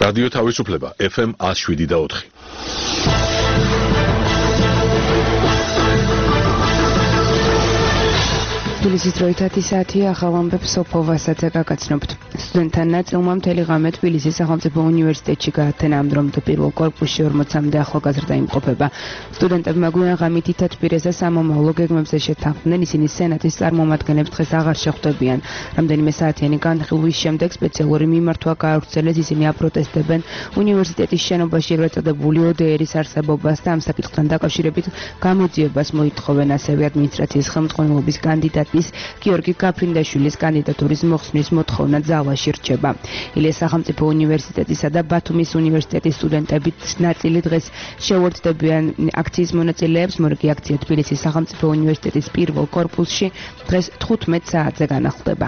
რადიო თავისუფლება FM 107.4. თბილისის დროით 10 საათია, ახალ ამბებს სოფო ვასაძე გაგაცნობთ. სტუდენტთა ნაწილმა მთელი ღამე თბილისის სახელმწიფო უნივერსიტეტში გაათენა ამ დრომდე პირველ კორპუსში 40-მდე ახალგაზრდა იმყოფება. სტუდენტებმა გვიან ღამით თათბირეს და სამომავლო გეგმებზე შეთანხმდნენ, ისინი სენატის წარმომადგენლებს დღეს აღარ შეხვდებიან. რამდენიმე საათიანი განხილვის შემდეგ სპეციალური მიმართვა გაავრცელეს, ისინი აპროტესტებენ უნივერსიტეტის შენობაში ეწოდებული ODR-ის არსებობას და ამ საკითხთან დაკავშირებით გამოძიებას მოითხოვენ, ასევე ადმინისტრაციის ხელმძღვანელობის კანდიდატ გიორგი გაფრინდაშვილის კანდიდატურის მოხსნის მოთხოვნა ძალაში რჩება. ილიას სახელმწიფო უნივერსიტეტისა და ბათუმის უნივერსიტეტის სტუდენტებით ნაწილი დღეს შეუერთდებიან აქციის მონაწილეებს. მორიგი აქცია თბილისის სახელმწიფო უნივერსიტეტის პირველ კორპუსში დღეს 15 საათზე განახლდება.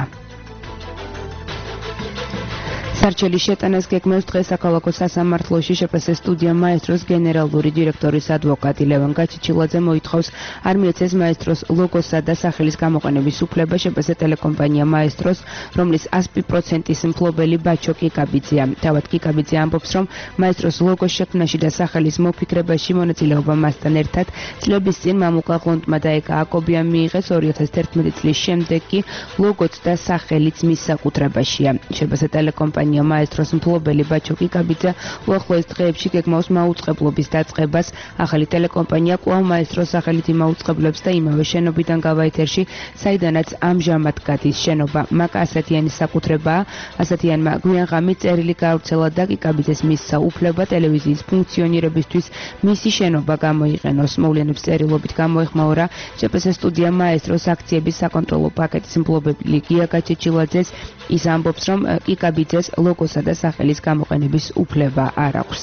სარჩელის შეტანას გეგმავს დღეს საქალაქო სასამართლოში შპს სტუდია მაესტროს გენერალური დირექტორის ადვოკატი ლევან გაჩიჩილაძე მოითხოვს არ მიეცეს მაესტროს ლოგოსა და სახელის გამოყენების უფლება შპს ტელეკომპანია მაესტროს, რომლის 100%-ის მფლობელი ბაჩო კიკაბიძეა. თავად კიკაბიძე ამბობს, რომ მაესტროს ლოგოს შექმნაში და სახელის მოფიქრებაში მონაწილეობა მასთან ერთად წლების წინ მამუკა ღონტმა და ეკა აკობიამ მიიღეს. 2011 წლის შემდეგ კი ლოგოც და სახელიც მის საკუთრებაშია. შპს ტელეკომპანია მაესტროს მფლობელი ბაჩო კიკაბიძე უახლოეს დღეებში გეგმავს მაუწყებლობის დაწყებას. ახალი ტელეკომპანია კვლავ მაესტროს სახელით იმაუწყებლებს და იმავე შენობიდან გავაეთერში, საიდანაც ამჟამად გადის შენობა. მაკა ასათიანის საკუთრებაა. ასათიანმა გვიან ღამით წერილი გაავრცელა და კიკაბიძეს მისცა უფლება ტელევიზიის ფუნქციონირებისთვის მისი შენობა გამოიყენოს. მოვლენებს წერილობით გამოეხმაურა შპს სტუდია მაესტროს აქციების საკონტროლო პაკეტის მფლობელი გია გაჩიჩილაძეს. ის ამბობს, რომ კიკაბიძეს ლოგოსა და სახელის გამოყენების უფლება არ აქვს.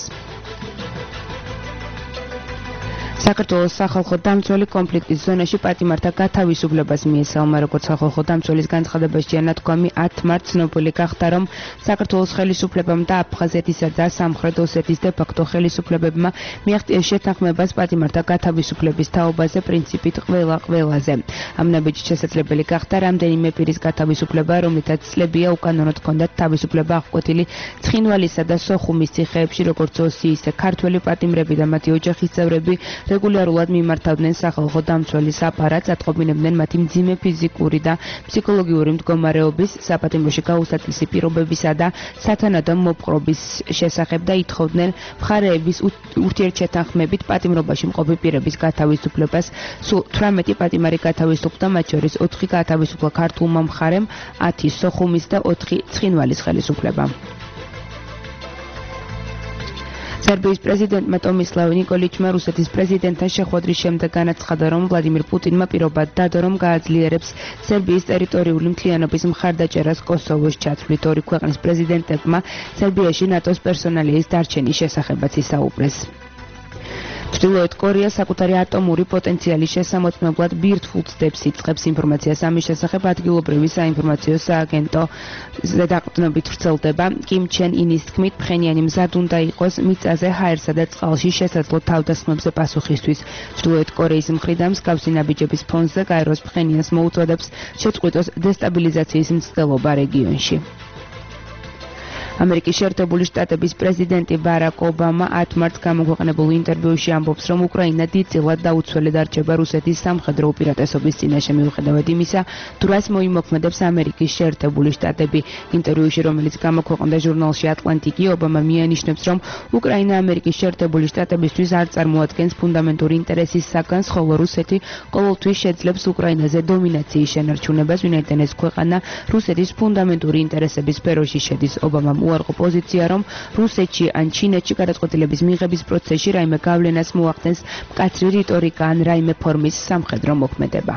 საქართველოს სახალხო დამცველი კონფლიქტის ზონაში პატიმართა გათავისუფლებას მიესალმა, როგორც სახალხო დამცველის განცხადებაშია ნათქვამი 10 მარტს ცნობილი გახდა, რომ საქართველოს ხელისუფლებამ და აფხაზეთისა და სამხრეთ ოსეთის დე-ფაქტო ხელისუფლებებმა მიაღწიეს შეთანხმებას პატიმართა გათავისუფლების თაობაზე პრინციპით ყველა-ყველაზე. ამ ნაბიჯით შესაძლებელი გახდა რამდენიმე პირის გათავისუფლება, რომლითაც წლებია უკანონოდ ჰქონდათ თავისუფლება აღკვეთილი ცხინვალისა და სოხუმის ციხეებში, როგორც ოსი, ისე ქართველი პატიმრები და მათი ოჯახის წევრები რეგულარულად მიმართავდნენ სახალხო დამცველის აპარატს, ატყობინებდნენ მათი მძიმე ფიზიკური და ფსიქოლოგიური მდგომარეობის, საპატიმროში გაუსაცლისი პირობებისა და სათანადო მოპყრობის შესახებ და ითხოვდნენ მხარეების ურთიერთშეთანხმებით პატიმრობაში მყოფი პირების გათავისუფლებას. სულ 18 პატიმარი გათავისუფლდა, მათ შორის 4 გათავისუფლა ქართულმა მხარემ, 10 სოხუმის და 4 ცხინვალის ხელისუფლებამ. სერბიის პრეზიდენტმა ტომისლავ ნიკოლიჩმა რუსეთის პრეზიდენტთან შეხვედრის შემდეგ განაცხადა, რომ ვლადიმირ პუტინმა პირობა დადო, რომ გააძლიერებს სერბიის ტერიტორიული მთლიანობის მხარდაჭერას კოსოვოს ჩათვლით. ორი ქვეყნის პრეზიდენტებმა სერბიაში ნატოს პერსონალის დარჩენის შესახებაც ისაუბრეს. ჩრდილოეთ კორეა საკუთარი ატომური პოტენციალის შესამოწმებლად ბირთვულწდებს იწყებს. ინფორმაციას ამის შესახებ ადგილობრივი საინფორმაციო სააგენტო ზედაყრდნობით ვრცელდება. კიმ ჩენ ინის თქმით, ფხენიანი მზად უნდა იყოს მიწაზე, ჰაერსა და წყალში შესაძლო თავდასხმებზე პასუხისთვის. ჩრდილოეთ კორეის მხრიდან მსგავსი ნაბიჯების ფონზე გაეროს ფხენიანს მოუწოდებს შეწყვიტოს დესტაბილიზაციის მცდელობა რეგიონში. ამერიკის შეერთებული შტატების პრეზიდენტი ბარაკ ობამა 10 მარტს გამოქვეყნებულ ინტერვიუში ამბობს, რომ უკრაინა დიდწილად დაუცველად არჩება რუსეთის სამხედრო უპირატესობის წინაშე, მიუხედავად იმისა, თუ რას მოიმოქმედებს ამერიკის შეერთებული შტატები. ინტერვიუში, რომელიც გამოქვეყნდა ჟურნალში ატლანტიკი, ობამა მიანიშნებს, რომ უკრაინა ამერიკის შეერთებული შტატებისთვის არ წარმოადგენს ფუნდამენტური ინტერესის საგანს, ხოლო რუსეთი ყოველთვის შეძლებს უკრაინაზე დომინაციის შენარჩუნებას, ვინაიდან ეს ქვეყანა რუსეთის ფუნდამენტური ინტერესების სფეროში შედის. ობამამ უარყო პოზიცია, რომ რუსეთში ან ჩინეთში გადაწყვეტილების მიღების პროცესში რაიმე გავლენას მოახდენს მკაცრი რიტორიკა ან რაიმე ფორმის სამხედრო მოქმედება.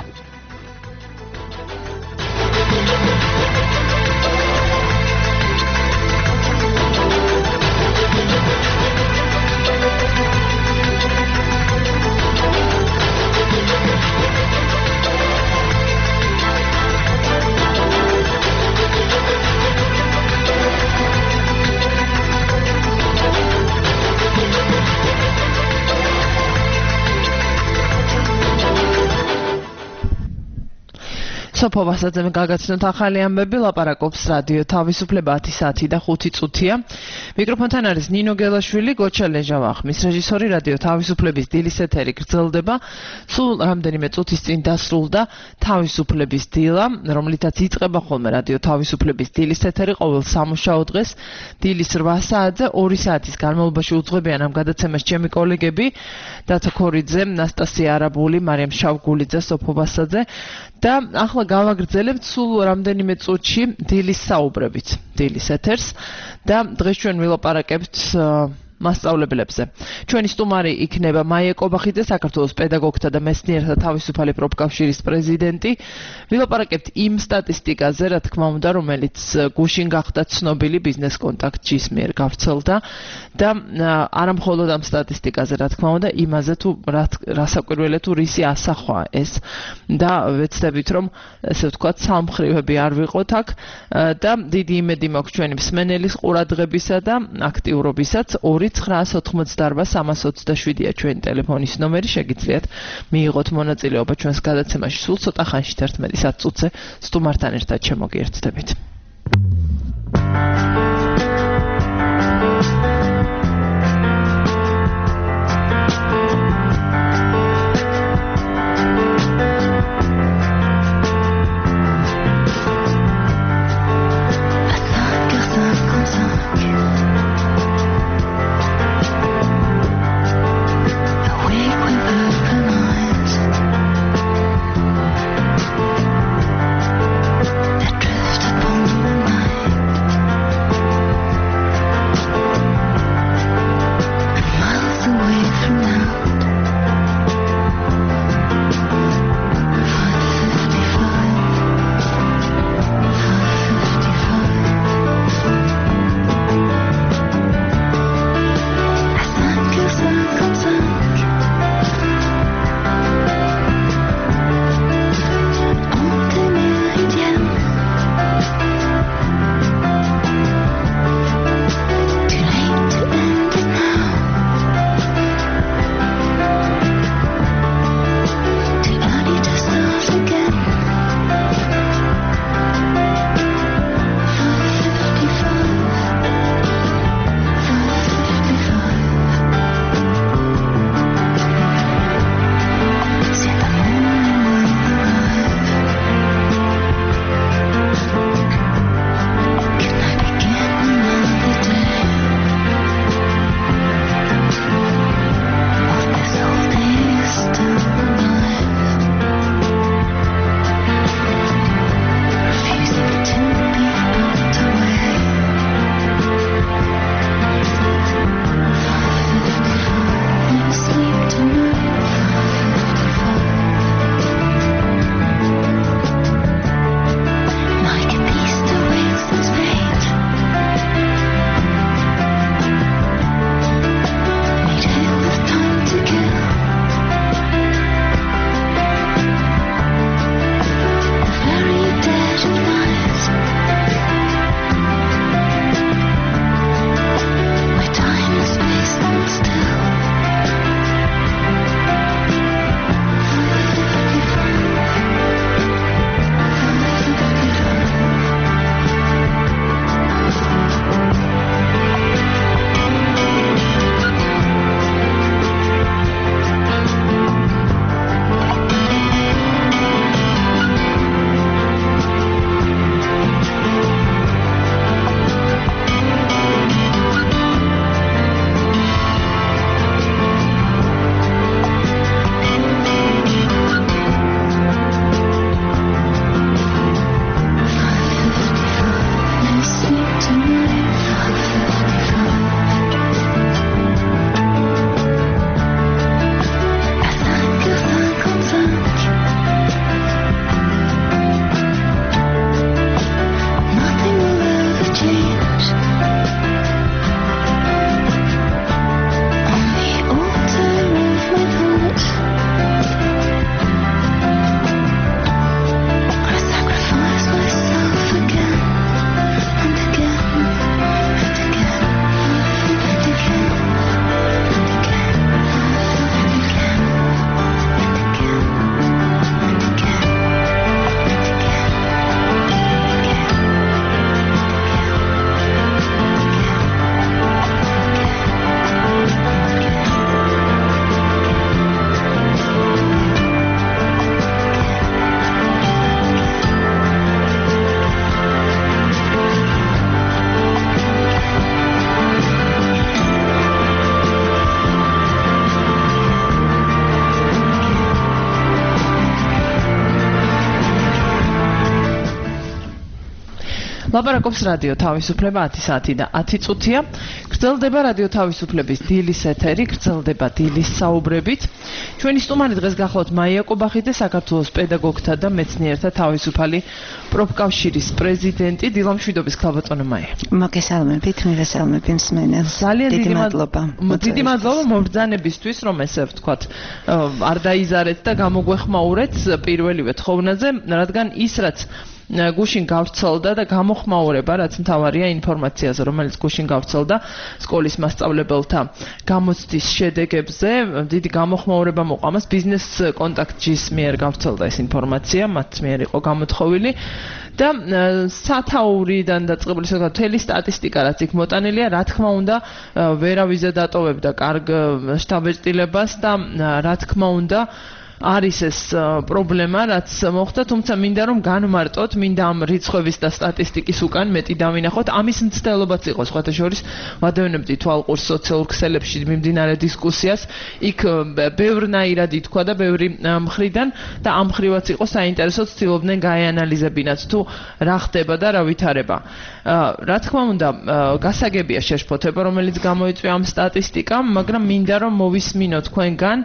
სოფო ვასაძემ გაგაცნოთ ახალი ამბები, ლაპარაკობს რადიო თავისუფლება 10 საათი და 5 წუთია. მიკროფონთან არის ნინო გელაშვილი, გოჩა ლეჟავა ხმის რეჟისორი. რადიო თავისუფლების დილის ეთერი გრძელდება. სულ რამდენიმე წუთის წინ დასრულდა თავისუფლების დილა, რომლითაც იწყება ხოლმე რადიო თავისუფლების დილის ეთერი ყოველ სამუშაო დღეს დილის 8 საათზე 2 საათის განმავლობაში უძღვებიან ამ გადაცემას ჩემი კოლეგები დათა ქორიძე, ნასტასია არაბული, მარიამ შავგულიძე, სოფო ვასაძე და ახლა გავაგრძელებთ სულ რამდენიმე წუთში დილის საუბრებით, დილის ეთერს და დღეს ჩვენ ვილაპარაკებთ მასწავლებლებზე. ჩვენი სტუმარი იქნება მაია კობახიძე, საქართველოს პედაგოგთა და მეცნიერთა თავისუფალი პროფკავშირის პრეზიდენტი. ვილაპარაკებთ იმ სტატისტიკაზე, რა თქმა უნდა, რომელიც გუშინ გახდა ცნობილი ბიზნეს კონტაქტის მიერ გავრცელდა და არა მხოლოდ ამ სტატისტიკაზე, რა თქმა უნდა, იმაზე თუ რასაკვირველია თუ რისი ასახვა ეს და ვეცდებით რომ ესე ვთქვათ სამხრივები არ ვიყოთ აქ და დიდი იმედი მაქვს ჩვენი მსმენელის ყურადღებისა და აქტიურობისაც 2-988-327-ია ჩვენი ტელეფონის ნომერი, შეგიძლიათ მიიღოთ მონაწილეობა ჩვენს გადაცემაში. სულ ცოტა ხანში 11 საათზე სტუმართან ერთად შემოგიერთდებით. That drifted upon the night. ლაპარაკობს რადიო თავისუფლება 10 საათი და 10 წუთია. გრძელდება რადიო თავისუფლების დილის ეთერი, გრძელდება დილის საუბრებით. ჩვენი სტუმარი დღეს გახლავთ მაია კობახიძე, საქართველოს პედაგოგთა და მეცნიერთა თავისუფალი პროფკავშირის პრეზიდენტი. დილამშვიდობის ქალბატონო მაია. მოგესალმებით, მივესალმები მსმენელს. ძალიან დიდი მადლობა. დიდი მადლობა მობრძანებისთვის, რომ ესე ვთქვათ, არ დაიზარეთ და გამოგვეხმაურეთ პირველივე თხოვნაზე, რადგან ის რაც გუშინ გავრცელდა და გამოხმაურება, რაც მთავარია ინფორმაციაზე, რომელიც გუშინ გავრცელდა სკოლის მასწავლებელთა გამოცდის შედეგებზე, დიდი გამოხმაურება მოყვა მას ბიზნეს კონტაქტის მიერ გავრცელდა ეს ინფორმაცია, მათ მიერ იყო გამოთხოვილი და სათაურიდან დაწყებული მთელი სტატისტიკა, რაც იქ მოტანილია, რა თქმა უნდა, ვერავიზე დატოვებდა კარგ შთაბეჭდილებას და რა თქმა უნდა არის ეს პრობლემა, რაც მოხდა, თუმცა მინდა რომ განმარტოთ, მინდა ამ რიცხვების და სტატისტიკის უკან მეტი დავინახოთ. ამის მცდელობაც იყო სხვათა შორის ვადევნებდი თვალყურს სოციალურ ქსელებში მიმდინარე დისკუსიას. იქ ბევრნაირად ითქვა და ბევრი მხრიდან და ამ მხრივაც იყო საინტერესო, ცდილობდნენ გაეანალიზებინათ თუ რა ხდება და რა ვითარება. რა თქმა უნდა, გასაგებია შეშფოთება, რომელიც გამოიწვია ამ სტატისტიკამ, მაგრამ მინდა რომ მოვისმინოთ თქვენგან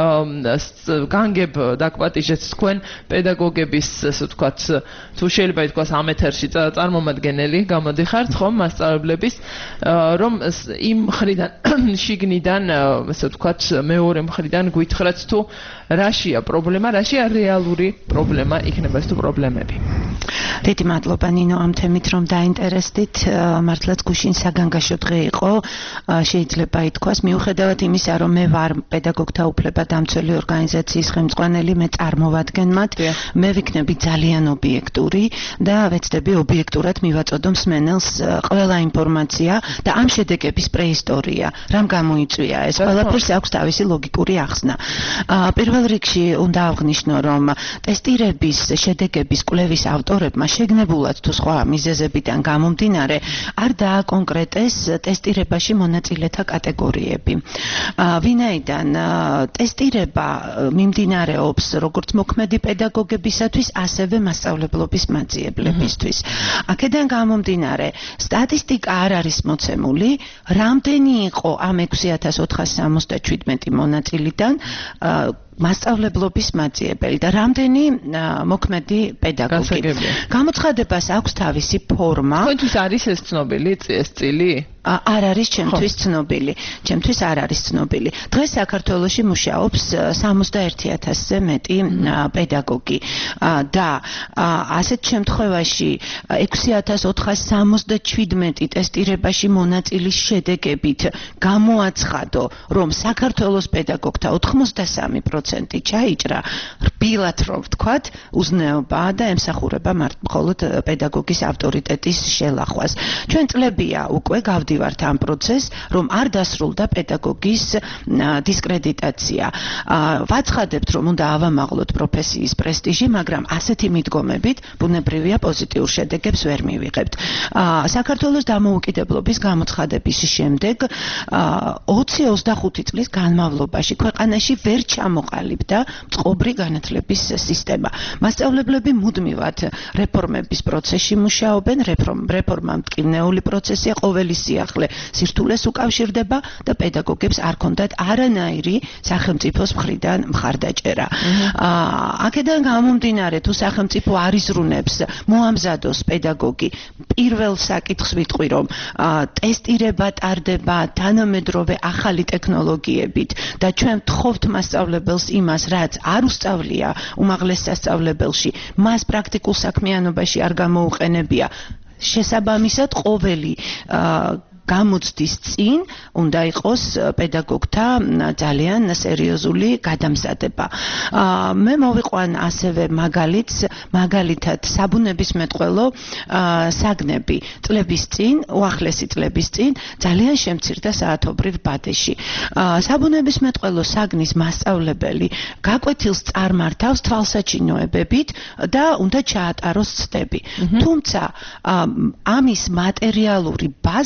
განგებ დაკპატიჟეთ თქვენ პედაგოგების, ასე ვთქვათ, თუ შეიძლება ითქვას ამ ეთერში წარმომადგენელი გამოდიხართ ხომ მასწავლებლების, რომ იმ მხრიდან შიგნიდან, ასე ვთქვათ, მეორე მხრიდან გვითხრათ თუ რაშია პრობლემა, რაშია რეალური პრობლემა იქნება ეს თუ პრობლემები. დიდი მადლობა ნინო ამ თემით რომ დაინტერესდით, მართლაც გუშინ საგანგაშო დღე იყო, შეიძლება ითქვას, მიუხედავად იმისა, რომ მე ვარ პედაგოგთა უფლებადამცველი ორგანიზაციის ხელმძღვანელი, მე წარმოვადგენ მათ, მე ვიქნები ძალიან ობიექტური და ვეცდები ობიექტურად მივაწოდო მსმენელს ყველა ინფორმაცია და ამ შედეგების პრეისტორია, რამ გამოიწვია ეს, ყველაფერს აქვს თავისი ლოგიკური ახსნა. პირველ რიგში უნდა აღვნიშნო, რომ ტესტირების შედეგების კვლევის ავტორებმა შეგნებულად თუ სხვა მიზეზებიდან გამომდინარე არ დააკონკრეტეს ტესტირებაში მონაწილეთა კატეგორიები. ვინაიდან ტესტირება მიმდინარეობს როგორც მოქმედი პედაგოგებისათვის, ასევე მასწავლებლობის მაძიებლებისთვის. აქედან გამომდინარე, სტატისტიკა არ არის მოცემული, რამდენი იყო ამ 6477 მონაწილიდან მასწავლებლობის მაძიებელი და რამდენი მოქმედი პედაგოგი. გამოცხადებას აქვს თავისი ფორმა. თქვენთვის არის ეს ცნობილი ეს წილი? არ არის ჩემთვის ცნობილი. ჩემთვის არ არის ცნობილი. დღეს საქართველოში მუშაობს 61000-ზე მეტი პედაგოგი და ასეთ შემთხვევაში 6477 ტესტირებაში მონაწილის შედეგებით გამოაცხადო, რომ საქართველოს პედაგოგთა 83% ჩაიჭრა, რბილად რომ ვთქვათ, უზნეობაა და ემსახურება მხოლოდ პედაგოგის ავტორიტეტის შელახვას. ჩვენ წლებია უკვე გავდივართ ამ პროცესს, რომ არ დასრულდა პედაგოგის დისკრედიტაცია. ვაცხადებთ, რომ უნდა ავამაღლოთ პროფესიის პრესტიჟი, მაგრამ ასეთი მიდგომებით ბუნებრივია პოზიტიურ შედეგებს ვერ მივიღებთ. საქართველოს დამოუკიდებლობის გამოცხადების შემდეგ 20-25 წლის განმავლობაში ქვეყანაში ვერ ჩამოყალიბდა წყობრი განათლების სისტემა. მასწავლებლები მუდმივად რეფორმების პროცესში მუშაობენ, რეფორმა მტკივნეული პროცესია, ყოველი სიახლე სირთულეს უკავშირდება და პედაგოგებს არ ქონდათ არანაირი სახელმწიფოს მხრიდან მხარდაჭერა. აქედან გამომდინარე, თუ სახელმწიფო არ იზრუნებს მოამზადოს პედაგოგი, პირველ საკითხს ვიტყვი, რომ ტესტირება ტარდება თანამედროვე ახალი ტექნოლოგიებით და ჩვენ ვთხოვთ მასწავლებელს იმას, რაც არ უსწავლია უმაღლეს სასწავლებელში, მას პრაქტიკულ საქმიანობაში არ გამოუყენებია. შესაბამისად, ყოველი გამოცდის წინ უნდა იყოს პედაგოგთა ძალიან სერიოზული გადამზადება. მე მოვიყვან ასევე მაგალითად საბუნებისმეტყველო საგნები წლების წინ, უახლესი წლების წინ ძალიან შემცირდა საათობრივ ბადეში. საბუნებისმეტყველო საგნის მასწავლებელი გაკვეთილს წარმართავს თვალსაჩინოებებით და უნდა ჩაატაროს ცდები. თუმცა ამის მატერიალური ბაზა დღეს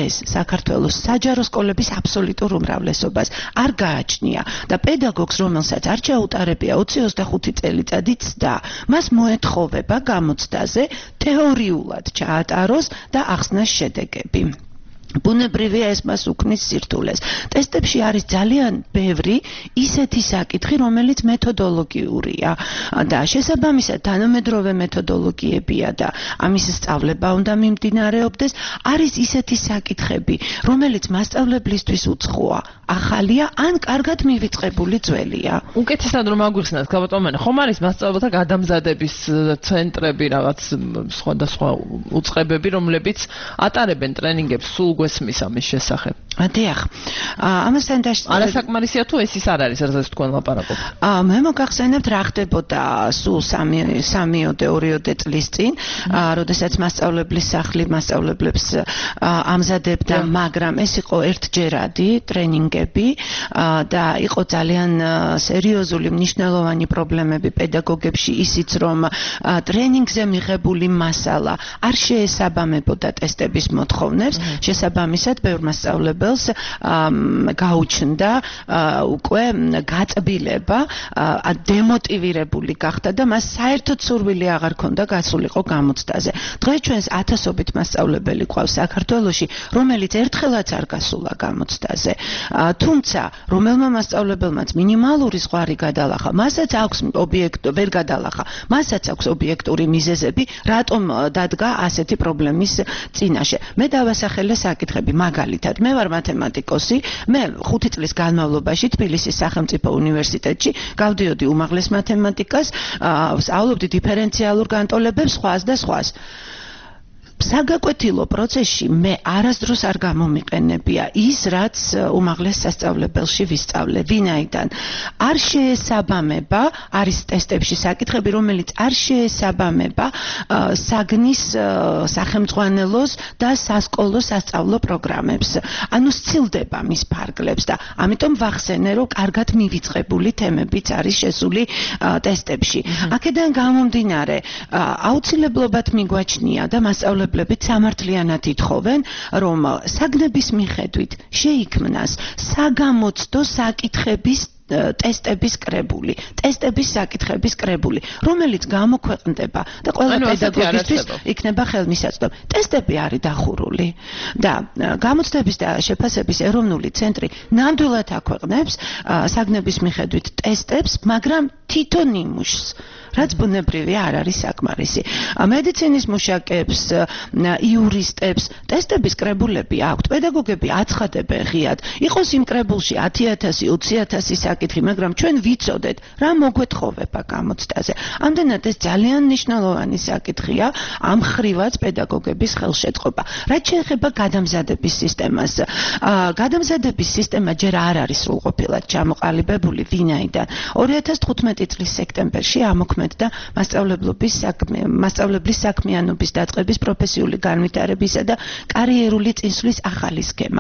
დღეს საქართველოს საჯარო სკოლების აბსოლუტურ უმრავლესობას არ გააჩნია და პედაგოგს, რომელსაც არ ჩაუტარებია 20-25 წელიწადი ცდა, მას მოეთხოვება გამოცდაზე თეორიულად ჩაატაროს და ახსნას შედეგები. ბუნებრივია ეს მას უქმნის სირთულეს. ტესტებში არის ძალიან ბევრი ისეთი საკითხი, რომელიც მეთოდოლოგიურია და შესაბამისად თანამედროვე მეთოდოლოგიებია და ამის სწავლება უნდა მიმდინარეობდეს. არის ისეთი საკითხები, რომელიც მასწავლებლისთვის უცხოა, ახალია ან კარგად მივიწყებული ძველია. უკეთესად რომ აგვიხსნათ, გაბატონო, ხომ არის მასწავლებელთა გადამზადების ცენტრები, რაღაც სხვადასხვა უწყებები, რომლებიც ატარებენ ტრენინგებს სულ გვესმის ამის შესახებ. დიახ. ამასთან არასაკმარისია თუ ეს ის არ არის, რაზეც თქვენ ლაპარაკობთ? მე მოგახსენებთ რა ხდებოდა სულ 3-2 წლის წინ, როდესაც მასწავლებლის სახლი მასწავლებლებს ამზადებდა, მაგრამ ეს იყო ერთჯერადი ტრენინგები და იყო ძალიან სერიოზული მნიშვნელოვანი პრობლემები პედაგოგებში ისიც, რომ ტრენინგზე მიღებული მასალა არ შეესაბამებოდა ტესტების მოთხოვნებს, შესაბამისად ბევრ მასწავლებელს გაუჩნდა უკვე გაწბილება, დემოტივირებული გახდა და მას საერთოდ სურვილი აღარ ჰქონდა გასულიყო გამოცდაზე. დღეს ჩვენს ათასობით მასწავლებელი ყავს საქართველოში, რომელიც ერთხელაც არ გასულა გამოცდაზე. თუმცა, რომელმა მასწავლებელმაც მინიმალური ზღვარი გადალახა, მასაც აქვს ვერ გადალახა, მასაც აქვს ობიექტური მიზეზები, რატომ დადგა ასეთი პრობლემის წინაშე. მე დავასახელე საკითხები, მაგალითად, მე ვარ მათემატიკოსი, მე 5 წლის განმავლობაში თბილისის სახელმწიფო უნივერსიტეტში გავდიოდი უმაღლეს მათემატიკას, სწავლობდი დიფერენციალურ განტოლებებს, სხვას და სხვას. საგაკვეთილო პროცესში მე არასდროს არ გამომიყენებია ის, რაც უმაღლეს სასწავლებელში ვისწავლე. ვინაიდან არ შეესაბამება, არის ტესტებში საკითხები, რომელიც არ შეესაბამება საგნის სახელმძღვანელოს და სასკოლო სასწავლო პროგრამებს. ანუ სცილდება მის ფარგლებს და ამიტომ ვახსენე, რომ კარგად მივიწყებული თემებიც არის შესული ტესტებში. აქედან გამომდინარე, აუცილებლობად მიგვაჩნია და მასწავლებლები სამართლიანად ითხოვენ, რომ საგნების მიხედვით შეიქმნას საგამოცდო საკითხების ტესტების კრებული, ტესტების საკითხების კრებული, რომელიც გამოქვეყნდება და ყველა პედაგოგისთვის იქნება ხელმისაწვდომი. ტესტები არის დახურული და გამოცდების და შეფასების ეროვნული ცენტრი ნამდვილად აქვეყნებს საგნების მიხედვით ტესტებს, მაგრამ თვითონ იმუშს, რაც ბუნებრივია არ არის საკმარისი. მედიცინის მუშაკებს, იურისტებს ტესტების კრებულები აქვთ. პედაგოგები აცხადებენ ღიად, იყოს იმ კრებულში 10,000, 20,000 საკითხი, მაგრამ ჩვენ ვიცოდეთ, რა მოგვეთხოვება გამოცდაზე. ამდენად ეს ძალიან მნიშვნელოვანი საკითხია, ამ ხრივაც პედაგოგების ხელშეწყობა. რაც შეეხება გადამზადების სისტემას, გადამზადების სისტემა ჯერ არ არის სრულყოფილად ჩამოყალიბებული, ვინაიდან 2015 წლის სექტემბერში ამოქმედა და მასწავლებლის საქმიანობის დაწყების პროფესიული განვითარებისა და კარიერული წინსვლის ახალი სქემა.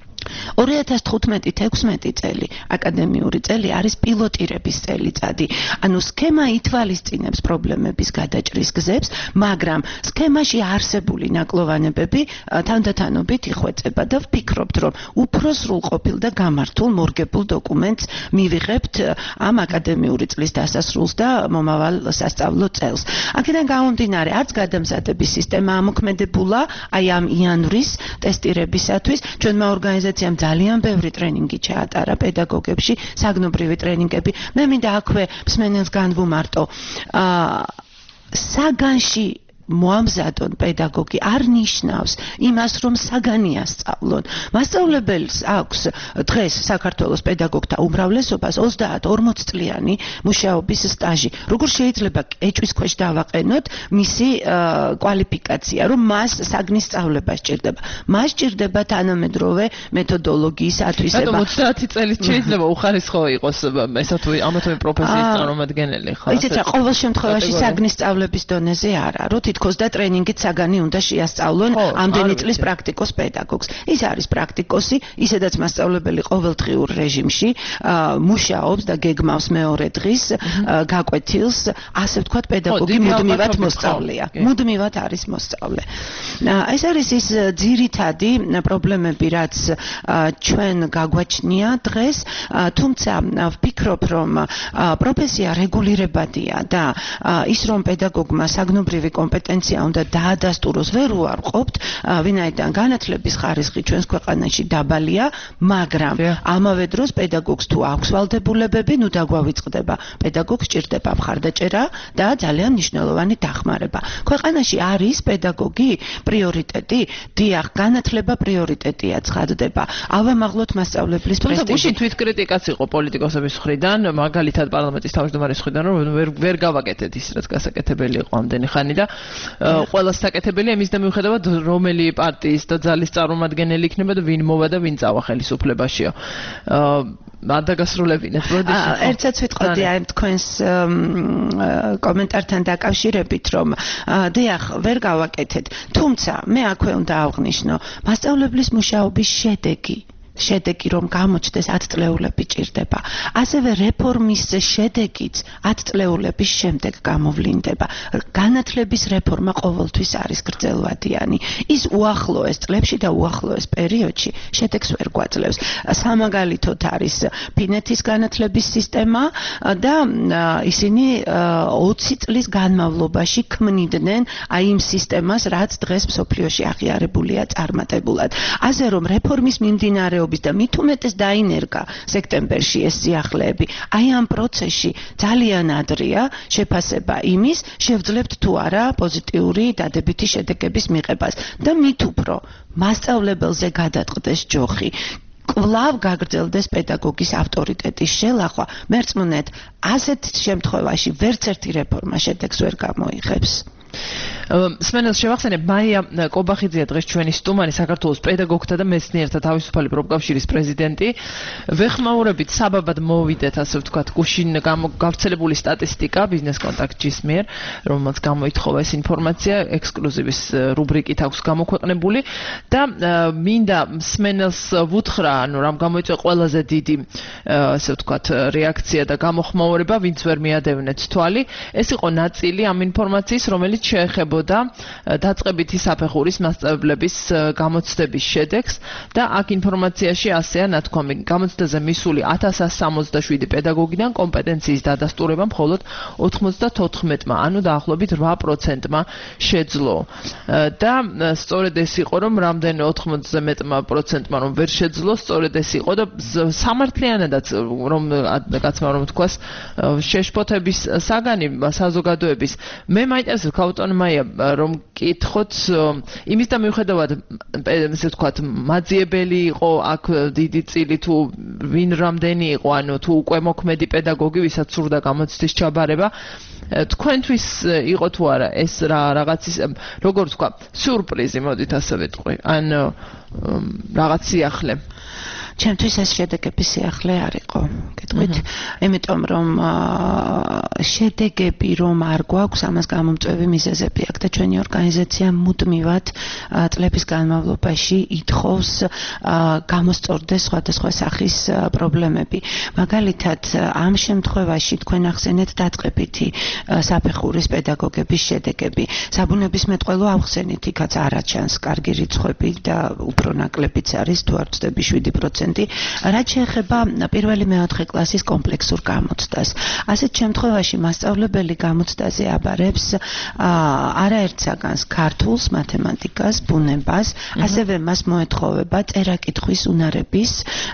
2015-16 წელი, აკადემიური წელი არის პილოტირების წელიწადი. ანუ სქემა ითვალისწინებს პრობლემების გადაჭრის გზებს, მაგრამ სქემაში არსებული ნაკლოვანებები თანდათანობით იხვეწება და ვფიქრობთ, რომ უფრო სრულყოფილ და გამართულ მორგებულ დოკუმენტს მივიღებთ ამ აკადემიური წლის დასასრულს და მომავალ სასწავლო წელს. აქედან გამომდინარე, არც გადამზადების სისტემა ამოქმედებულა აი ამ იანვრის ტესტირებისათვის. ჩვენმა ორგანიზაციამ ძალიან ბევრი ტრენინგი ჩაატარა პედაგოგებში, საგნობრივი ტრენინგები. მე მინდა აქვე მსმენელს განვუმარტო. საგანში მოამზადონ პედაგოგი არ ნიშნავს იმას, რომ საგანია სწავლონ. მასწავლებელს აქვს დღეს საქართველოს პედაგოგთა უმრავლესობას 30-40 წლიანი მუშაობის სტაჟი. როგორ შეიძლება ეჭვის ქვეშ დავაყენოთ მისი კვალიფიკაცია, რომ მას საგნის სწავლება სჭირდება. მას სჭირდება თანამედროვე მეთოდოლოგიის ათვისება. რატომ 30 წელით შეიძლება უხარისხო იყოს ესა თუ ამათომი პროფესიის წარმომადგენელი, ხო? იცით რა, ყოველ შემთხვევაში საგნის სწავლების დონეზე არა, რო თითქოს და ტრენინგით საგანი უნდა შეასწავლონ ამდენი წლის პრაქტიკოს პედაგოგს. ის არის პრაქტიკოსი, ისედაც მასწავლებელი ყოველდღიურ რეჟიმში მუშაობს და გეგმავს მეორე დღის გაკვეთილს, ასე ვთქვათ, პედაგოგი მუდმივად მოსწავლეა. მუდმივად არის მოსწავლე. ეს არის ის ძირითადი პრობლემები, რაც ჩვენ გაგვაჩნია დღეს, თუმცა ვფიქრობ, რომ პროფესია რეგულირებადია და ის რომ პედაგოგმა საგნობრივი კომპეტენცია უნდა დაადასტუროს, ვერ უარყოფთ, ვინაიდან განათლების ხარისხი ჩვენს ქვეყანაში დაბალია, მაგრამ ამავე დროს პედაგოგს თუ აქვს ვალდებულებები, ნუ დაგვავიწყდება. პედაგოგს ჭირდება მხარდაჭერა და ძალიან მნიშვნელოვანი დახმარება. ქვეყანაში არის პედაგოგი პრიორიტეტი? დიახ, განათლება პრიორიტეტია, ცხადდება. ავამაღლოთ მასწავლებლის პრესტიჟი. თუმცა გუშინ თვითკრიტიკაც იყო პოლიტიკოსების მხრიდან, მაგალითად პარლამენტის თავმჯდომარის მხრიდან, რომ ვერ გავაკეთეთ ის, რაც გასაკეთებელი იყო ამდენი ხანი და ყველას საკეთებელია იმის და მიუხედავად რომელი პარტიის და ძალის წარმომადგენელი იქნება და ვინ მოვა და ვინ წავა ხელისუფლებაშიო. არ დაგასრულებინეთ პროდიუსერი. ერთსაც ვიტყოდი აი თქვენს კომენტართან დაკავშირებით, რომ დიახ, ვერ გავაკეთეთ. თუმცა მე აქვე უნდა აღვნიშნო, მასწავლებლის მუშაობის შედეგი რომ გამოჩნდეს 10 წლეულები ჭირდება. ასევე რეფორმის შედეგიც 10 წლეულების შემდეგ გამოვლინდება. განათლების რეფორმა ყოველთვის არის გრძელვადიანი. ის უახლოეს წლებში და უახლოეს პერიოდში შედეგს ვერ გვაძლევს. სამაგალითოდ არის ფინეთის განათლების სისტემა და ისინი 20 წლის განმავლობაში ქმნიდნენ აი იმ სისტემას, რაც დღეს მსოფლიოში აღიარებულია წარმატებულად. ასე რომ რეფორმის მიმდინარეობა და მით უმეტეს დაინერგა სექტემბერში ეს სიახლეები. აი ამ პროცესში ძალიან ადრეა შეფასება იმის, შევძლებთ თუ არა პოზიტიური დადებითი შედეგების მიღებას და მით უფრო მასწავლებელზე გადაწყდეს ჯოხი. კვლავ გაგრძელდეს პედაგოგის ავტორიტეტის შელახვა. მერწმუნეთ, ასეთ შემთხვევაში ვერც ერთი რეფორმა შედეგს ვერ გამოიღებს. სმენელს შევახსენებ, მაია კობახიძეა დღეს ჩვენი სტუმარი, საქართველოს პედაგოგთა და მეცნიერთა თავისუფალი პროფკავშირის პრეზიდენტი. ვეხმაურებით საბაბად მოვიდეთ, ასე ვთქვათ, გუშინ გავრცელებული სტატისტიკა ბიზნეს კონტაქტის მიერ, რომელმაც გამოითხოვა ეს ინფორმაცია, ექსკლუზივის რუბრიკით აქვს გამოქვეყნებული და მინდა სმენელს ვუთხრა, ანუ რამ გამოიწვია ყველაზე დიდი, ასე ვთქვათ, რეაქცია და გამოხმაურება, ვინც ვერ მიადევნეთ თვალი. ეს იყო ნაწილი ამ ინფორმაციის, რომელიც შეეხებოდა დაწყებითი საფეხურის მასწავლებლების გამოცდების შედეგს და აქ ინფორმაციაში ასეა ნათქვამი. გამოცდაზე მისული 1167 პედაგოგიდან კომპეტენციის დადასტურება მხოლოდ 94-მა, ანუ დაახლოებით 8%-მა შეძლო. და სწორედ ეს იყო, რომ რამდენი 90-ზე მეტმა პროცენტმა რომ ვერ შეძლო, სწორედ ეს იყო და სამართლიანადაც რომ კაცმა რომ თქვას შეშფოთების საგანი საზოგადოების. მე მაინტერესებს ქაუტონ მაია რომ კითხოთ იმის და მიუხედავად ესე ვთქვათ მაძიებელი იყო აქ დიდი წილი თუ ვინ რამდენი იყო, ანუ თუ უკვე მოქმედი პედაგოგი ვისაც სურდა გამოცდის ჩაბარება, თქვენთვის იყო თუ არა ეს რაღაცის როგორ ვთქვა სიურპრიზი, მოდით ასე ვიტყვი, ან რაღაც სიახლე? ჩემთვის ეს შედეგების სიახლე არ იყო, გეტყვით, იმიტომ რომ შედეგები რომ არ გვაქვს, ამას გამომწვევი მიზეზები აქვს და ჩვენი ორგანიზაცია მუდმივად წლების განმავლობაში ითხოვს გამოსწორდეს სხვადასხვა სახის პრობლემები. მაგალითად, ამ შემთხვევაში თქვენ ახსენეთ დაწყებითი საფეხურის პედაგოგების შედეგები. საბუნებისმეტყველო ავხსენით, იქაც არ აჩანს კარგი რიცხვები და უფრო ნაკლებიც არის, თუ არ ვწდები 7%. რაც შეეხება პირველი მეოთხე კლასის კომპლექსურ გამოცდას. ასეთ შემთხვევაში მასწავლებელი გამოცდაზე აბარებს არაერთ საგანს ქართულს, მათემატიკას, ბუნებას, ასევე მას მოეთხოვება წერა-კითხვის უნარების,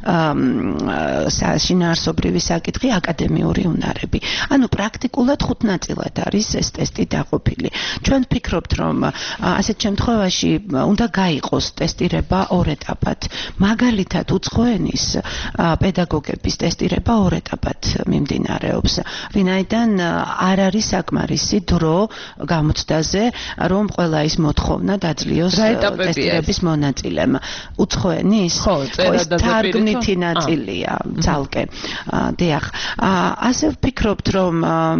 შინაარსობრივი საკითხი, აკადემიური უნარები. ანუ პრაქტიკულად 5 ნაწილად არის ეს ტესტი დაყოფილი. ჩვენ ვფიქრობთ, რომ ასეთ შემთხვევაში უნდა გაიყოს ტესტირება 2 ეტაპად. მაგალითად, უცხოურ უცხოენის პედაგოგების ტესტირება ორ ეტაპად მიმდინარეობს. ვინაიდან არ არის საკმარისი დრო გამოცდაზე, რომ ყველა ის მოთხოვნა დაძლიოს ტესტირების მონაწილემ. უცხოენის თარგმნითი ნაწილია ძალკე. დიახ. ასე ვფიქრობთ, რომ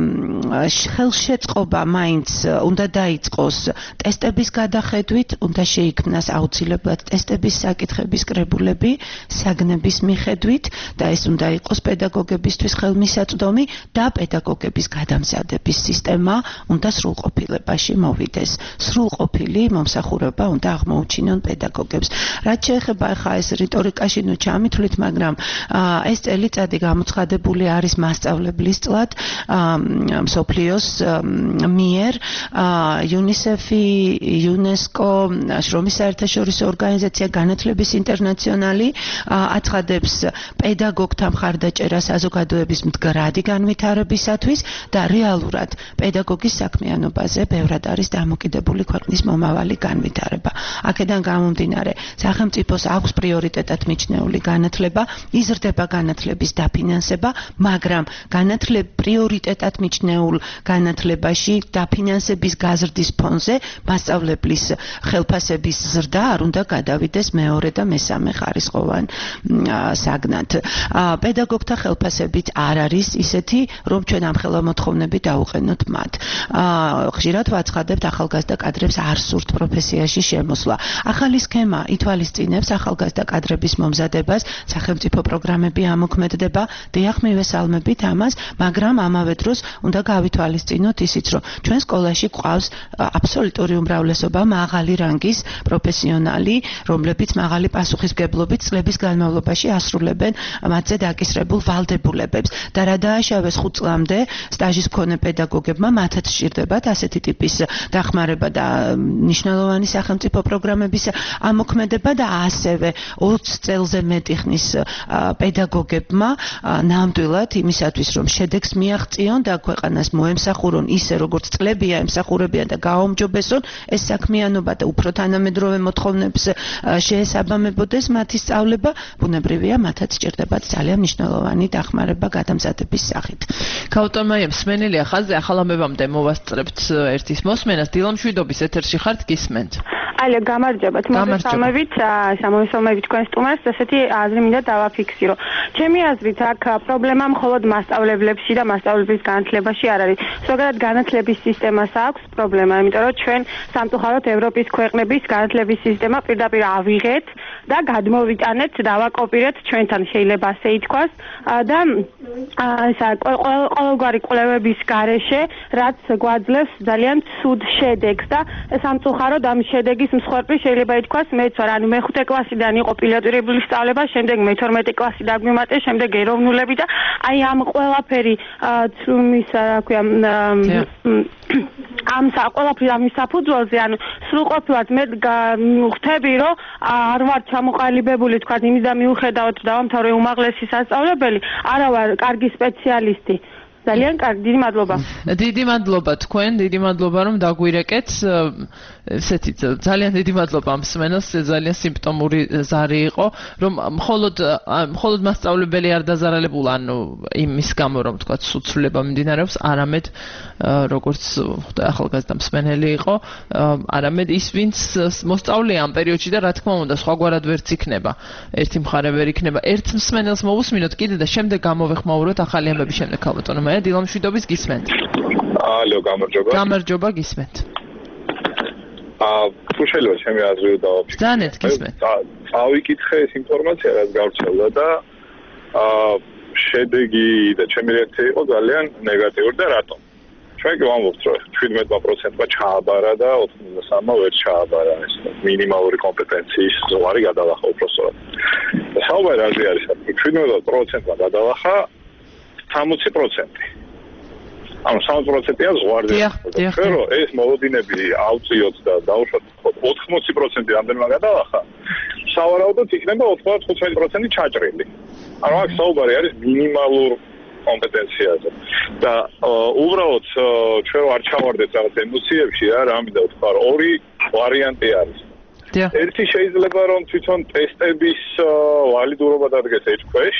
ხელშეწყობა მაინც უნდა დაიწყოს ტესტების გადახედვით, უნდა შეიქმნას აუცილებლად ტესტების საკითხების კრებულები საგნების მიხედვით და ეს უნდა იყოს პედაგოგებისთვის ხელმისაწვდომი და პედაგოგების გადამზადების სისტემა უნდა სრულყოფილებაში მოვიდეს. სრულყოფილი მომსახურება უნდა აღმოუჩინონ პედაგოგებს. რაც შეეხება ახლა ეს რიტორიკაში ნუ ჩამithვლით, მაგრამ ეს წელიწადი გამოცხადებული არის მასწავლებლის წლად მსოფლიოს მიერ UNICEF-ი, UNESCO, შრომის საერთაშორისო ორგანიზაცია, განათლების ინტერნაციონალი აცხადებს პედაგოგთა მხარდაჭერა საზოგადოების მდგრადი განვითარებისათვის და რეალურად პედაგოგის საქმიანობაზე ბევრად არის დამოკიდებული ქვეყნის მომავალი განვითარება. აქედან გამომდინარე, სახელმწიფოს აქვს პრიორიტეტად მიჩნეული განათლება, იზრდება განათლების დაფინანსება, მაგრამ პრიორიტეტად მიჩნეულ განათლებაში დაფინანსების გაზრდის ფონზე მასწავლებლის ხელფასების ზრდა არ უნდა გადავიდეს მეორე და მესამე ხარისხოვან საგნად. პედაგოგთა ხელფასებიც არ არის ისეთი, რომ ჩვენ ამხელა მოთხოვნები დაუყენოთ მათ. ხშირად ვაცხადებთ ახალგაზრდა კადრებს არ სურთ პროფესიაში შემოსვლა. ახალი სქემა ითვალისწინებს ახალგაზრდა კადრების მომზადებას, სახელმწიფო პროგრამები ამოქმედდება, დიახ მივესალმებით ამას, მაგრამ ამავე დროს უნდა გავითვალისწინოთ ისიც, რომ ჩვენ სკოლაში გვყავს აბსოლუტური უმრავლესობა მაღალი რანგის პროფესიონალი, რომლებიც მაღალი პასუხისმგებლობით წლების განმავლობაში ასრულებენ მათზე დაკისრებულ ვალდებულებებს და რა დააშავეს 5 წლამდე სტაჟის მქონე პედაგოგებმა მათაც სჭირდებათ ასეთი ტიპის დახმარება და მნიშვნელოვანი სახელმწიფო პროგრამების ამოქმედება და ასევე 20 წელზე მეტი ხნის პედაგოგებმა ნამდვილად იმისათვის რომ შედეგს მიაღწიონ და ქვეყანას მოემსახურონ ისე როგორც წლებია ემსახურებიან და გააუმჯობესონ ეს საქმიანობა და უფრო თანამედროვე მოთხოვნებს შეესაბამებოდეს მათი სწავლება, ბუნებრივია მათაც სჭირდებათ ძალიან მნიშვნელოვანი დახმარება გადამზადების სახით. ქაუტომაია მსმენელია ხაზზე, ახალამებამდე მოვასწრებთ ერთის მოსმენას. დილამშვიდობის ეთერში ხართ, გისმენთ. ალე გამარჯობათ, მოგესალმებით თქვენ სტუმარს, ესეთი აზრი მინდა დავაფიქსირო. ჩემი აზრით აქ პრობლემა მხოლოდ მასწავლებლებში და მასწავლებლის განათლებაში არ არის. ზოგადად განათლების სისტემას აქვს პრობლემა, იმიტომ რომ ჩვენ სამწუხაროდ ევროპის ქვეყნების განათლების სისტემა პირდაპირ ავიღეთ და გადმოვიტანეთ, დავაკოპირეთ ჩვენთან, შეიძლება ასე ითქვას და ყოველგვარი კვლევების გარეშე, რაც გვაძლევს ძალიან ცუდ შედეგს და სამწუხაროდ ამ შედეგის მსხვერპლი შეიძლება ითქვას მეც ვარ, ანუ მე-5 კლასიდან იყო პილოტირებული სწავლება, შემდეგ მე-12 კლასი დაგვიმატეს, შემდეგ ეროვნულები და აი ამ ყველაფერი ყველაფერი ამის საფუძველზე, ანუ სრულყოფილად მე ხვდები, რომ არ ვარ ჩამოყალიბებული თქვა იმის და მიუხედავად დავამთავრე უმაღლესი სასწავლებელი, არა ვარ კარგი სპეციალისტი. ძალიან კარგი, დიდი მადლობა. დიდი მადლობა თქვენ, დიდი მადლობა რომ დაგვირეკეთ. ესეთი ძალიან დიდი მადლობა ამ მსმენელს, ძალიან სიმპტომური ზარი იყო, რომ მხოლოდ მასწავლებელი არ დაზარალებულა, ანუ იმის გამო რომ თქვა სუცვლება მიმდინარეობს, არამედ როგორც ახალგაზრდა მსმენელი იყო, არამედ ის ვინც მოსწავლეა ამ პერიოდში და რა თქმა უნდა სხვაგვარად ვერც იქნება. ერთი მხარე ვერ იქნება. ერთ მსმენელს მოვუსმინოთ კიდე და შემდეგ გამოვეხმაუროთ ახალი ამბების შემდეგ ქალბატონო მაია, დილამშვიდობის გისმენთ. ალო, გამარჯობა. გამარჯობა, გისმენთ. თუ შეიძლება ჩემი აზრი დავაფიქსირო. ძანეთ გისმენთ. წავიკითხე ეს ინფორმაცია, რაც გავრცელდა და შედეგი და ჩემი რეაქცია იყო ძალიან ნეგატიური და რატომ? ჩვენ კი ვამბობთ, რომ 17%-მა ჩააბარა და 83-მა ვერ ჩააბარა ეს მინიმალური კომპეტენციის ზღვარი გადალახა უბრალოდ. საუბარი აზრი არის, 17%-მა გადალახა 60%. ანუ 60%-ია ზღვარზე. ჩვენ რომ ეს მოლოდინები ავწიოთ და დავუშვათ 80% რამდენმა გადალახა, სავარაუდოდ იქნება 95% ჩაჭრილი. ანუ აქ საუბარი არის მინიმალურ კომპეტენციაზე. და უბრალოდ ჩვენ არ ჩავარდეთ რაღაც ემოციებში რა, ამიტომ ვთქვა, ორი ვარიანტი არის. ერთი შეიძლება რომ თვითონ ტესტების ვალიდურობა დადგეს ეჭქვეშ.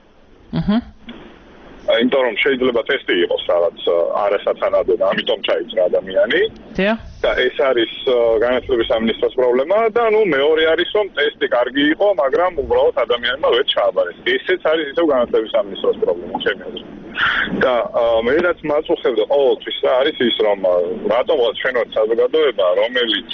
იმიტომ რომ შეიძლება ტესტი იყოს რაღაც არასათანადო და ამიტომ ჩაიწერა ადამიანი. და ეს არის განათლების სამინისტროს პრობლემა და მეორე არის რომ ტესტი კარგი იყო, მაგრამ უბრალოდ ადამიანმა ვერ ჩააბარეს. ესეც არის ისევ განათლების სამინისტროს პრობლემა ჩემი აზრით. და მე რაც მაწუხებდა ყოველთვის რა არის ის რომ რატომღაც ჩვენ ვართ საზოგადოება, რომელიც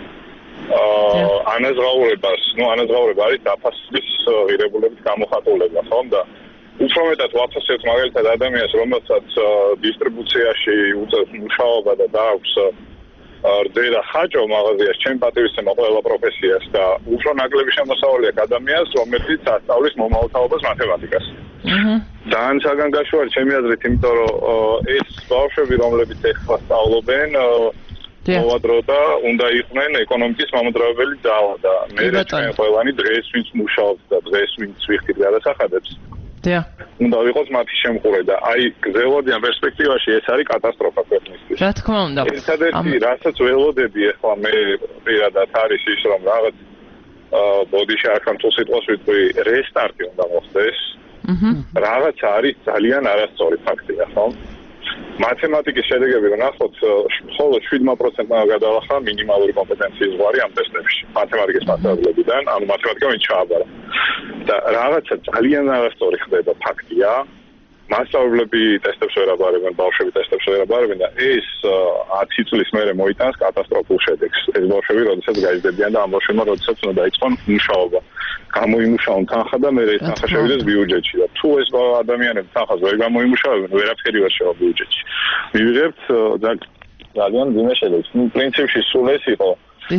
ანაზღაურება არის დაფასების ღირებულებით გამოხატულება, ხომ და უფრო მეტად ვაფასებთ მაგალითად ადამიანს, რომელსაც დისტრიბუციაში უწევს მუშაობა და დააქვს რძედა ხაჭო მაღაზიაში, ჩემ პატივისცემა ყველა პროფესიას და უფრო ნაკლები შემოსავალი აქვს ადამიანს, რომელიც ასწავლის მომავალთაობას მათემატიკას. ძალიან საგანგაშოა ჩემი აზრით, იმიტომ რომ ეს ბავშვები, რომლებიც ეხლა სწავლობენ, მოვადრო და უნდა იყვნენ ეკონომიკის მამოძრავებელი ძალა და მე ჩვენ ყველანი დღეს ვინც მუშაობს და დღეს ვინც ვიხდით გადასახადებს. უნდა ვიყოს მათი შემყურე და აი გრძელვადიან პერსპექტივაში ეს არის კატასტროფა ქვეყნისთვის. რა თქმა უნდა. ერთადერთი რასაც ველოდები ახლა მე პირადად არის ის რომ რაღაც ბოდიში ახლა თუ სიტყვას ვიტყვი რესტარტი უნდა მოხდეს. რაღაც არის ძალიან არასწორი ფაქტია, ხო? მათემატიკის შედეგები ვნახოთ, მხოლოდ 7%-მა გადაახლა მინიმალური კომპეტენციის ზღვარი ამ ტესტებში. მათემატიკის მასწავლებლებიდან, ანუ მათემატიკა ვინ ჩააბარა. და რაღაცა ძალიან არასწორი ხდება ფაქტია. მასწავლებლები ტესტებს ვერ აბარებენ, ბავშვები ტესტებს ვერ აბარებენ და ეს 10 წლის მერე მოიტანს კატასტროფულ შედეგს. ეს ბავშვები როდესაც გაიზრდებიან და ამ ბავშვებმა როდესაც უნდა დაიწყონ მუშაობა. გამოიმუშაონ თანხა და მე ეს თანხა შევიდეს ბიუჯეტში და თუ ეს ადამიანები თანხას ვერ გამოიმუშავებენ, ვერაფერი ვერ შევა ბიუჯეტში. მივიღებთ ძალიან ძიმე შედეგს. პრინციპში სულ ეს იყო.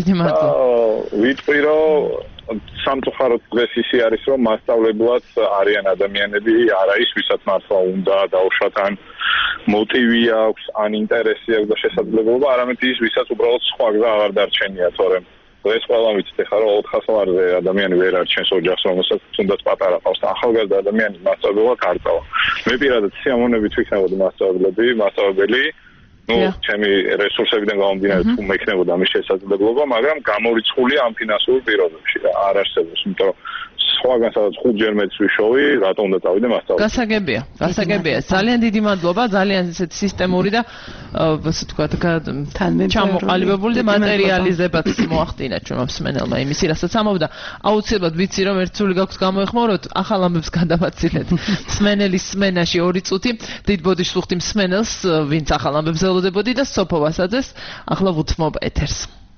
ვიტყვი რომ სამწუხაროდ დღეს ისე არის რომ მასწავლებლად არიან ადამიანები არ არის ვისაც მართლა უნდა დაუშვათ ან მოტივი აქვს ან ინტერესი აქვს და შესაძლებლობა არამედ ის ვისაც უბრალოდ სხვა გზა აღარ დარჩენია თორემ დღეს ყველა ვიცით ახლა რომ 400 ლარზე ადამიანი ვერ არჩენს ოჯახს რომელსაც თუნდაც პატარა ყავს და ახალგაზრდა ადამიანი მასწავლებლად არ წავა მე პირადად სიამოვნებით ვიქნებოდი მასწავლებელი ჩემი რესურსებიდან გამომდინარე თუ მექნებოდა ამის შესაძლებლობა, მაგრამ გამორიცხულია ამ ფინანსურ პირობებში და არ არსებობს, იმიტომ რომ სხვაგან სადაც 5-ჯერ მეც ვიშოვი, რატომ უნდა წავიდე მასწავლებლად. გასაგებია. ძალიან დიდი მადლობა, ძალიან ესეთ სისტემური და ასე ვთქვათ, ჩამოყალიბებული და მატერიალიზებად მოახდინა ჩვენმა მსმენელმა იმისი, რასაც ამობდა. აუცილებლად ვიცი რომ ერთ სული გაქვს გამოეხმაროთ, ახალ ამბებს გადავაცილეთ. მსმენელის სმენაში 2 წუთი, დიდ ბოდიშს ვუხდი მსმენელს, ვინც ახალ ამბებს ელოდებოდი და სოფო ვასაძეს, ახლა ვუთმობ ეთერს.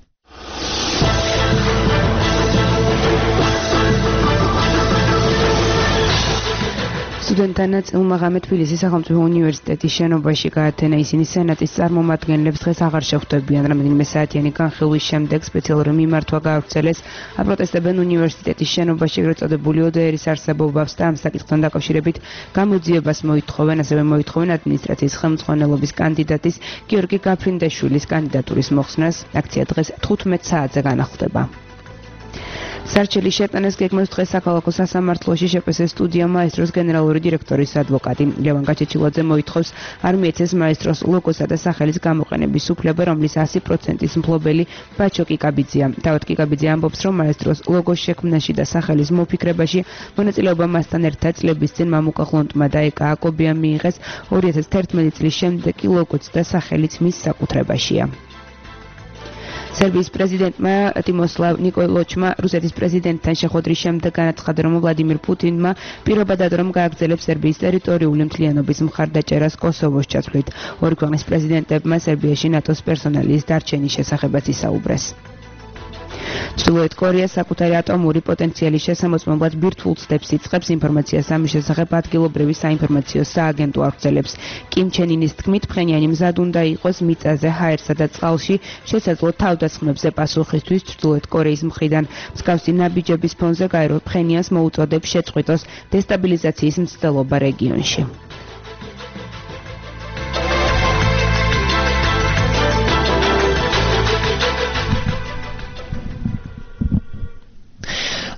სტუდენტთა ნაწილმა ღამე თბილისის სახელმწიფო უნივერსიტეტის შენობაში გაათენა ისინი სენატის წარმომადგენლებს დღეს აღარ შეხვდებიან რამდენიმე საათიანი განხილვის შემდეგ სპეციალური მიმართვა გაავრცელეს აპროტესტებენ უნივერსიტეტის შენობაში ეგრეთ წოდებული ოდეერის არსებობას და ამ საკითხთან დაკავშირებით გამოძიებას მოითხოვენ ასევე მოითხოვენ ადმინისტრაციის ხელმძღვანელობის კანდიდატის გიორგი გაფრინდაშვილის კანდიდატურის მოხსნას აქცია დღეს 15 საათზე განახლდება სარჩელი შეტანეს გეგმავს დღეს საქალაქო სასამართლოში შპს სტუდია მაესტროს გენერალური დირექტორის ადვოკატი ლევან გაჩეჩილაძე მოითხოვს არ მიეცეს მაესტროს ლოგოსა და სახელის გამოყენების უფლება, რომლის 100%-ის მფლობელი ბაჩო კიკაბიძეა. დავით კიკაბიძე ამბობს, რომ მაესტროს ლოგოს შექმნაში და სახელის მოფიქრებაში მონაწილეობა მასთან ერთად წლების წინ მამუკა ხლონტმა და ეკა აკობიამ მიიღეს 2011 წლის შემდეგ კი ლოგოც და სახელიც მის საკუთრებაშია. სერბიის პრეზიდენტმა ტიმოსლავ ნიკოლოჩმა რუსეთის პრეზიდენტთან შეხვედრის შემდეგ განაცხადა, რომ ვლადიმირ პუტინმა პირობა დადო, რომ გააგრძელებს სერბიის ტერიტორიული მთლიანობის მხარდაჭერას კოსოვოს ჩათვლით. ორი ქვეყნის პრეზიდენტებმა სერბიაში ნატოს პერსონალის დარჩენის შესახებაც ისაუბრეს. ჩრდილოეთ კორეა საკუთარი ატომური პოტენციალის შესამოწმებლად ბირთვულ ცდებს იწყებს ინფორმაციას ამის შესახებ ადგილობრივი საინფორმაციო სააგენტო აღწერებს. კიმ ჩენ ინის თქმით, ფხენიანი მზად უნდა იყოს მიწაზე, ჰაერსა და წყალში შესაძლო თავდასხმებზე პასუხისთვის ჩრდილოეთ კორეის მხრიდან. მსგავსი ნაბიჯების ფონზე გაერო ფხენიანს მოუწოდებს შეწყვიტოს დესტაბილიზაციის მცდელობა რეგიონში.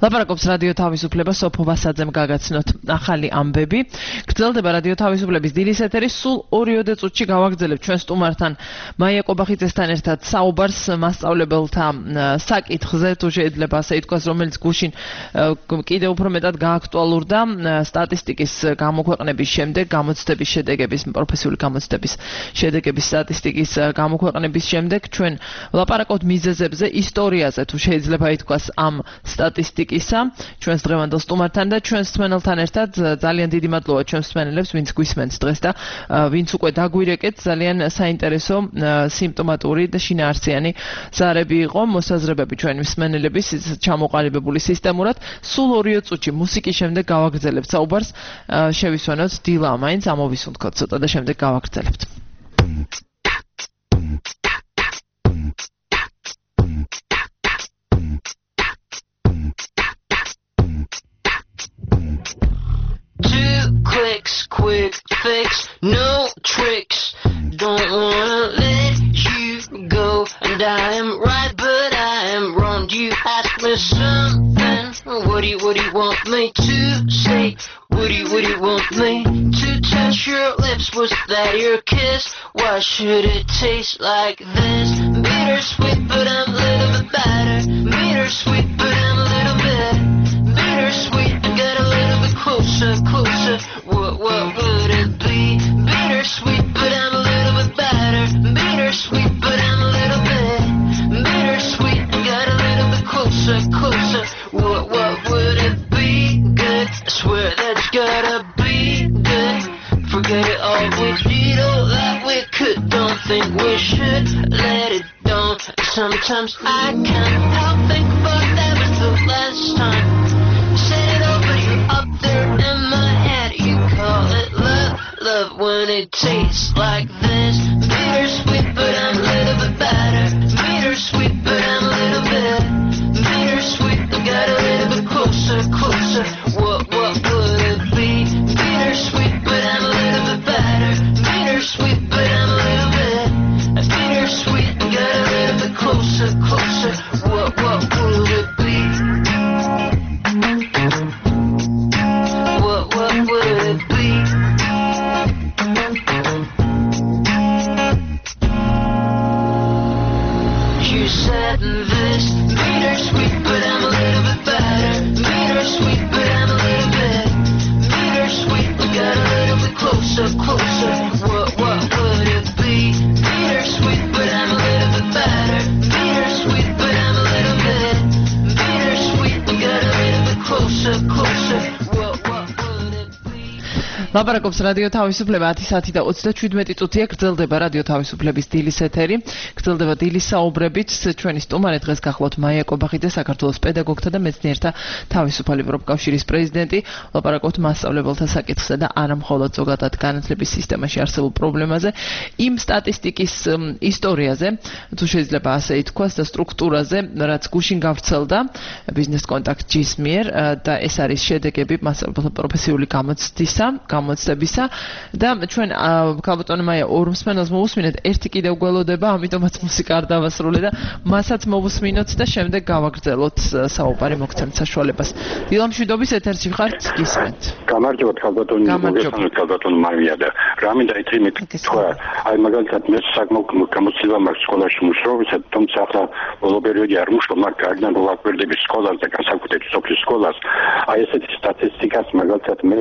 ლაპარაკობს რადიო თავისუფლება სოფო ვასაძემ გაგაცნოთ ახალი ამბები. გრძელდება რადიო თავისუფლების დილის ეთერი, სულ 2 წუთში გავაგრძელებთ ჩვენ სტუმართან მაია კობახიძესთან ერთად საუბარს მასწავლებელთა საკითხზე, თუ შეიძლება ასე ითქვას, რომელიც გუშინ კიდევ უფრო მეტად გააქტუალურდა სტატისტიკის გამოქვეყნების შემდეგ, გამოცდების შედეგების, პროფესიული გამოცდების შედეგების სტატისტიკის გამოქვეყნების შემდეგ ჩვენ ვლაპარაკობთ მიზეზებზე, ისტორიაზე, თუ შეიძლება ითქვას ამ სტატისტიკისა, ჩვენს დღევანდელ სტუმართან და ჩვენს მსმენელთან ერთად ძალიან დიდი მადლობა ჩვენს მსმენელებს, ვინც გვისმენთ დღეს და ვინც უკვე დაგვირეკეთ, ძალიან საინტერესო, სიმპტომატური და შინაარსიანი ზარები იყო, მოსაზრებები ჩვენი მსმენელების ჩამოყალიბებული სისტემურად. სულ 2 წუთში მუსიკის შემდეგ გავაგრძელებთ საუბარს, შევისვენოთ დილა მაინც ამოვისუნთქოთ ცოტა და შემდეგ გავაგრძელებთ. Quick fix, no tricks. Don't wanna let you go, and I am right, but I am wrong. You ask me something. What do you want me to say? What do you want me to touch your lips? Was that your kiss? Why should it taste like this? Bittersweet, but I'm a little bit better. Bittersweet, but I'm a little bit bittersweet. Get a little bit closer. What would it be? Bittersweet, but I'm a little bit better. Bittersweet, but I'm a little bit bittersweet. Got a little bit closer. What would it be? Good. I swear that's gotta be good. Forget it all, we did all that we could. Don't think we should let it down. Sometimes I can't help think about that was the last time. Said it over, you're up there in my head. You call it love when it tastes like this. Bittersweet, but I'm a little bit better. Bittersweet, but I'm a little bit bittersweet. Got a little bit closer. What would it be? Bittersweet, but I'm a little bit better. Bittersweet, but I'm a little bit bittersweet. Got a little bit closer. What would it be? What would it be? You said this, bittersweet, but I'm a little bit better. Bittersweet, but I'm a little bit bittersweet. Got a little bit closer. What would it be? Bittersweet, but I'm a little bit better. Bittersweet, but I'm a little bit bittersweet. Got a little bit closer. What would it be? ლაპარაკობს რადიო თავისუფლება 10 საათი და 37 წუთია გრძელდება რადიო თავისუფლების დილის ეთერი. გრძელდება დილის საუბრებით. ჩვენი სტუმარი დღეს გახლავთ მაია კობახიძე, საქართველოს პედაგოგთა და მეცნიერთა თავისუფალი პროფკავშირის პრეზიდენტი. ლაპარაკობთ მასწავლებელთა საკითხზე და არა მხოლოდ ზოგადად განათლების სისტემაში არსებულ პრობლემაზე, იმ სტატისტიკის ისტორიაზე, თუ შეიძლება ასე ითქვას, და სტრუქტურაზე, რაც გუშინ გავრცელდა ბიზნეს კონტაქტის მიერ და ეს არის შედეგები მასწავლებელთა პროფესიული გამოცდებისა და ჩვენ ქალბატონო მაია ორ მსმენელს მოვუსმინეთ, ერთი კიდევ გველოდება, ამიტომაც მუსიკა არ დავასრულე და მასაც მოვუსმინოთ და შემდეგ გავაგრძელოთ საუბარი, მოგცემთ საშუალებას. დილამშვიდობის ეთერში ხართ, გისმენთ. გამარჯობათ ქალბატონო მარია და რა მინდა ითქვი თქვა, აი მაგალითად მე საკმაოდ გამოცდილება მაქვს სკოლაში მუშაობისა, თუმცა ახლა ბოლო პერიოდი არ მუშაობ, მაგრამ გარდა რომ ვაკვირდები სკოლას და განსაკუთრებით სოფლის სკოლას, აი ესეთი სტატისტიკას მაგალითად მე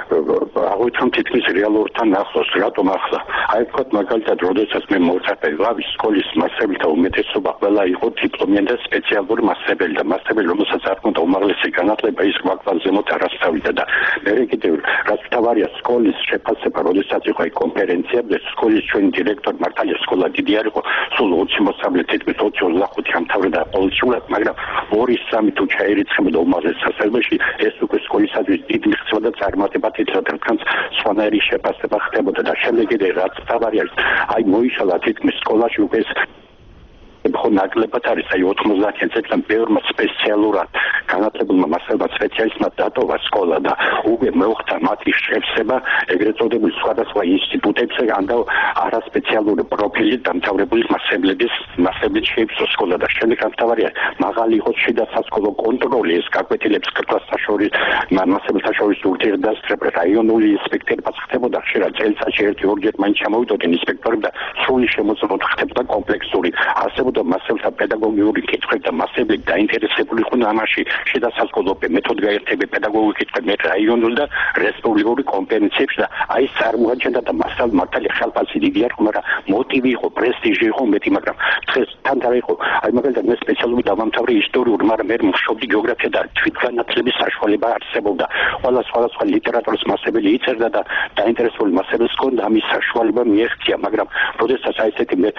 აღვითომ თითქმის რეალურთან ახლოს, რატომ ახლა? აი ვთქვათ მაგალითად, როდესაც მე მოვწაფე ვავის სკოლის მასწავლებელთა უმეტესობა ყველა იყო დიპლომიანი და სპეციალური მასწავლებელი და მასწავლებელი, რომელსაც არ ჰქონდა უმაღლესი განათლება, ის გვაქვს ზემოთ არ ასწავლიდა და მე კიდევ რაც თავარია სკოლის შეფასება, როდესაც იყო აი კონფერენციებზე, სკოლის ჩვენი დირექტორი მართალია სკოლა დიდი არ იყო, სულ 20 მოსწავლე თითქმის 20-25 ამთავრდა პოლიციურად, მაგრამ 2-3 თუ ჩაერიცხებოდა უმაღლეს სასწავლებელში, ეს უკვე სკოლისათვის დიდი მიღწევა და წარმატება თითქოს სხვანაირი შეფასება ხდებოდა და შემდეგ რაც თავარია აი მოიშალა თითქმის სკოლაში უკვე ნაკლებად არის აი 90 წელიწადში ბევრმა სპეციალურად განათლებულმა მასწავლებელმა სპეციალისტმა დატოვა სკოლა და უკვე მოხდა მათი შევსება ეგრეთ წოდებული სხვადასხვა ინსტიტუტებზე და არასპეციალური პროფილით დამთავრებული მასწავლებლების შეიფსო სკოლა და შემდეგ გამთავარია მაღალი იყოს შიდა სასკოლო კონტროლი ეს გაკვეთილებს კლასთა შორის მასწავლებელთა შორის ურთიერთდასწრება რაიონული ინსპექტორი ხდებოდა ხშირად წელიწადში 1-2-ჯერ მაინც ჩამოვიდოდნენ ინსპექტორები და სრული შემოწმება ხდებოდა კომპლექსური არსებობდა მასწავლებლთა პედაგოგიური კითხვები და მასწავლებლები დაინტერესებული იყვნენ ამაში შიდა სასკოლო მეთოდგაერთები პედაგოგიური კითხვები მე რაიონული და რესპუბლიკური კონფერენციებში და აი წარმოაჩენდა და მასწავლებლ მართალი ხალხი დიდი არ ხომ არა მოტივი იყო პრესტიჟი იყო მეტი მაგრამ დღეს თან და იყო აი მაგალითად მე სპეციალური დავამთავრე ისტორიული მაგრამ მე მშობდი გეოგრაფია და თვითგანათლების საშუალება არსებობდა ყველა სხვადასხვა ლიტერატურის მასწავლებელი იწერდა და დაინტერესებული მასწავლებელს ჰქონდა ამის საშუალება მიეღწია მაგრამ როდესაც აი ესეთი მე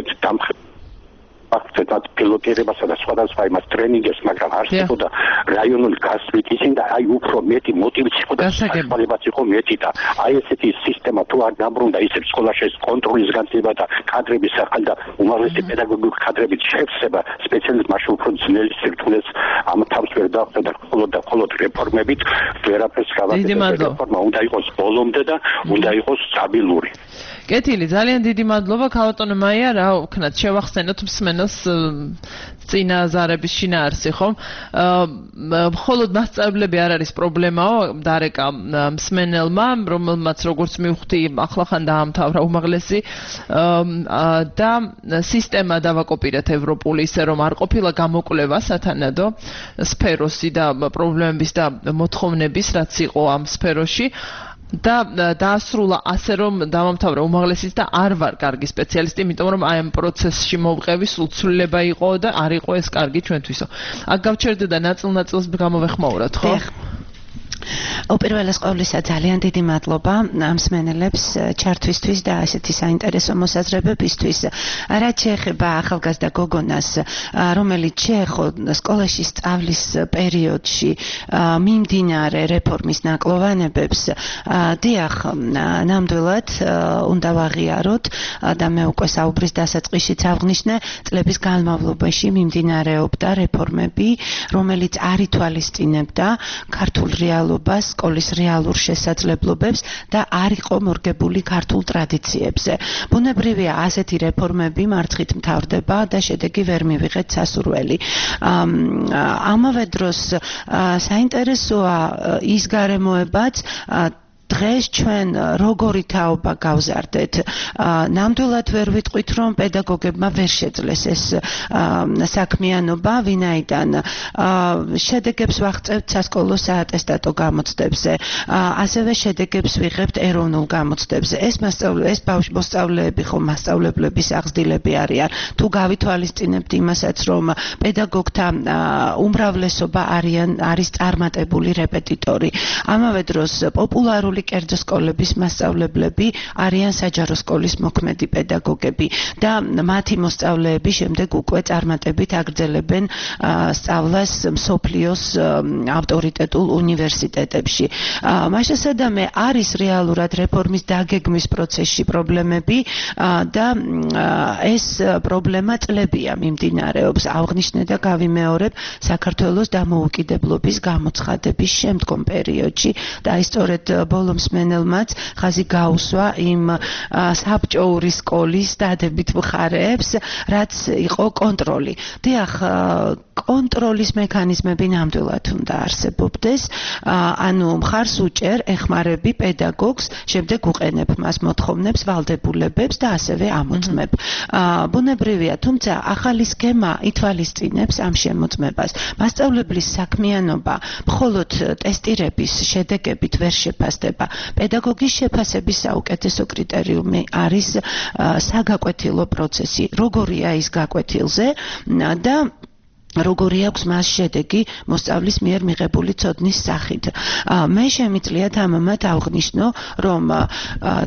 აქცენტად პილოტირებასა და სხვადასხვა იმას ტრენინგებს მაგრამ არსებობდა რაიონული გასვლით ისინი და აი უფრო მეტი მოტივიც იყო და საშუალებაც იყო მეტი და აი ესეთი სისტემა თუ არ დაბრუნდა ისევ სკოლაში ეს კონტროლის განცდება და კადრების ახალ და უმაღლესი პედაგოგიური კადრების შევსება სპეციალისტ მაშინ უფრო ძნელი სირთულეს ამ თავს ვერ დახვდა და მხოლოდ რეფორმებით ვერაფერს გავაკეთებდა რეფორმა უნდა იყოს ბოლომდე და უნდა იყოს სტაბილური კეთილი ძალიან დიდი მადლობა ქალბატონო მაია რა ვქნათ შევახსენოთ მსმენელს წინა ზარების შინაარსი ხომ მხოლოდ მასწავლებლები არ არის პრობლემაო დარეკა მსმენელმა რომელმაც როგორც მივხვდი ახლახან დაამთავრა უმაღლესი და სისტემა დავაკოპირეთ ევროპული ისე რომ არ ყოფილა გამოკვლევა სათანადო სფეროსი და პრობლემების და მოთხოვნების რაც იყო ამ სფეროში და დაასრულა ასე რომ დავამთავრე უმაღლესის და არ ვარ კარგი სპეციალისტი, იმიტომ რომ აი ამ პროცესში მოვყევი სულცვლილება იყო და არ იყო ეს კარგი ჩვენთვისო. აქ გავჩერდე და ნაწილ-ნაწილს გამოვეხმაურათ, ხო? უპირველეს ყოვლისა ძალიან დიდი მადლობა ამ მსმენელებს ჩართვისთვის და ასეთი საინტერესო მოსაზრებებისთვის. რაც შეეხება ახალგაზრდა გოგონას, რომელიც შეეხო სკოლაში სწავლის პერიოდში მიმდინარე რეფორმის ნაკლოვანებებს, დიახ, ნამდვილად უნდა ვაღიაროთ და მე უკვე საუბრის დასაწყისშიც აღვნიშნე, წლების განმავლობაში მიმდინარეობდა რეფორმები, რომელიც არ ითვალისწინებდა ქართულ რეალობას სკოლის რეალურ შესაძლებლობებს და არ იყო მორგებული ქართულ ტრადიციებზე. ბუნებრივია ასეთი რეფორმები მარცხით მთავრდება და შედეგი ვერ მივიღეთ სასურველი. ამავე დროს საინტერესოა ის გარემოებაც დღეს ჩვენ როგორი თაობა გავზარდეთ. ნამდვილად ვერ ვიტყვით, რომ პედაგოგებმა ვერ შეძლეს ეს საქმიანობა, ვინაიდან შედეგებს ვაღწევთ სასკოლო საატესტატო გამოცდებზე, ასევე შედეგებს ვიღებთ ეროვნულ გამოცდებზე. ეს მოსწავლეები ხომ მასწავლებლების აღზრდილები არიან. თუ გავითვალისწინებთ იმასაც, რომ პედაგოგთა უმრავლესობა არის წარმატებული რეპეტიტორი. ამავე დროს პოპულარული კერძო სკოლების მასწავლებლები არიან საჯარო სკოლის მოქმედი პედაგოგები და მათი მოსწავლეები შემდეგ უკვე წარმატებით აგრძელებენ სწავლას მსოფლიოს ავტორიტეტულ უნივერსიტეტებში. მაშასადამე არის რეალურად რეფორმის დაგეგმვის პროცესში პრობლემები და ეს პრობლემა წლებია მიმდინარეობს. აღვნიშნე და გავიმეორებ საქართველოს დამოუკიდებლობის გამოცხადების შემდგომ პერიოდში და ისტორიად ბოლო მსმენელმაც ხაზი გაუსვა იმ საბჭოური სკოლის დადებით მხარეებს, რაც იყო კონტროლი. დიახ, კონტროლის მექანიზმები ნამდვილად უნდა არსებობდეს, ანუ მხარს უჭერ ეხმარები პედაგოგს, შემდეგ უყენებ მას მოთხოვნებს, ვალდებულებებს და ასევე ამოწმებ. ბუნებრივია, თუმცა ახალი სქემა ითვალისწინებს ამ შემოწმებას. მასწავლებლის საქმიანობა მხოლოდ ტესტირების შედეგებით ვერ შეფასდება. პედაგოგის შეფასების საუკეთესო კრიტერიუმი არის საგაკვეთილო პროცესი. როგორია ის გაკვეთილზე და როგორი აქვს მას შედეგი მოსწავლის მიერ მიღებული ცოდნის სახით. მე შემიძლია თამამად აღვნიშნო, რომ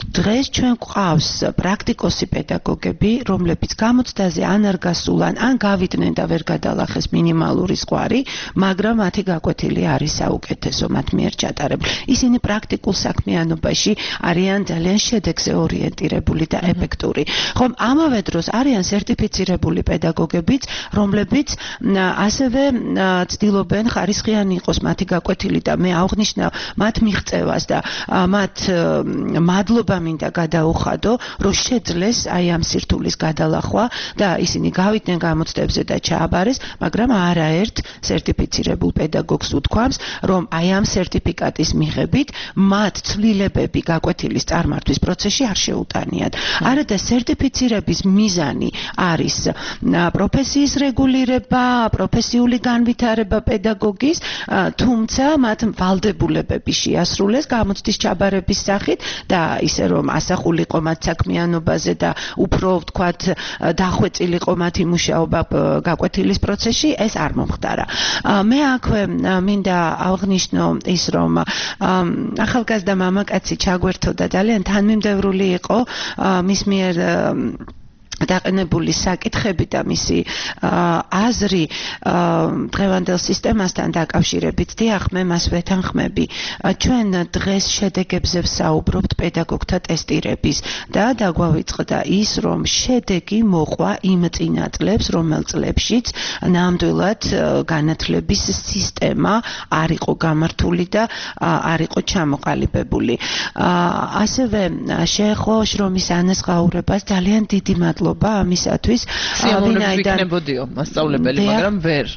დღეს ჩვენ გვყავს პრაქტიკოსი პედაგოგები, რომლებიც გამოცდაზე ან არ გასულან, ან გავიდნენ და ვერ გადალახეს მინიმალური ზღვარი, მაგრამ მათი გაკვეთილი არის საუკეთესო მათ მიერ ჩატარებული. ისინი პრაქტიკულ საქმიანობაში არიან ძალიან შედეგზე ორიენტირებული და ეფექტური. ხომ ამავე დროს არიან სერტიფიცირებული პედაგოგებიც, რომლებიც ასევე ცდილობენ ხარისხიანი იყოს მათი გაკვეთილი და მე აღვნიშნავ მათ მიღწევას და მათ მადლობა მინდა გადაუხადო, რომ შეძლეს აი ამ სირთულის გადალახვა და ისინი გავიდნენ გამოცდებზე და ჩააბარეს, მაგრამ არაერთ სერტიფიცირებულ პედაგოგს უთქვამს, რომ აი ამ სერტიფიკატის მიღებით მათ ცვლილებები გაკვეთილის წარმართვის პროცესში არ შეუტანიათ. არადა სერტიფიცირების მიზანი არის პროფესიის რეგულირება, პროფესიული განვითარება პედაგოგის, თუმცა მათ ვალდებულებები შეასრულეს გამოცდის ჩაბარების სახით და ისე რომ ასახულიყო მათ საქმიანობაზე და უფრო ვთქვათ დახვეწილიყო მათი მუშაობა გაკვეთილის პროცესში, ეს არ მომხდარა. მე აქვე მინდა აღნიშნო ის, რომ ახალგაზრდა მამაკაცი ჩაგვერთო და ძალიან თანმიმდევრული იყო მის მიერ დაყენებული საკითხები და მისი აზრი დღევანდელ სისტემასთან დაკავშირებით. დიახ, მე მას ვეთანხმები. ჩვენ დღეს შედეგებზე ვსაუბრობთ პედაგოგთა ტესტირების და დაგვავიწყდა ის, რომ შედეგი მოყვა იმ წინა წლებს, რომელ წლებშიც ნამდვილად განათლების სისტემა არ იყო გამართული და არ იყო ჩამოყალიბებული. ასევე შეეხო შრომის ანაზღაურებას ძალიან დიდი მადლობა ამისათვის, ვინაიდან იქნებოდიო მასწავლებელი, მაგრამ ვერ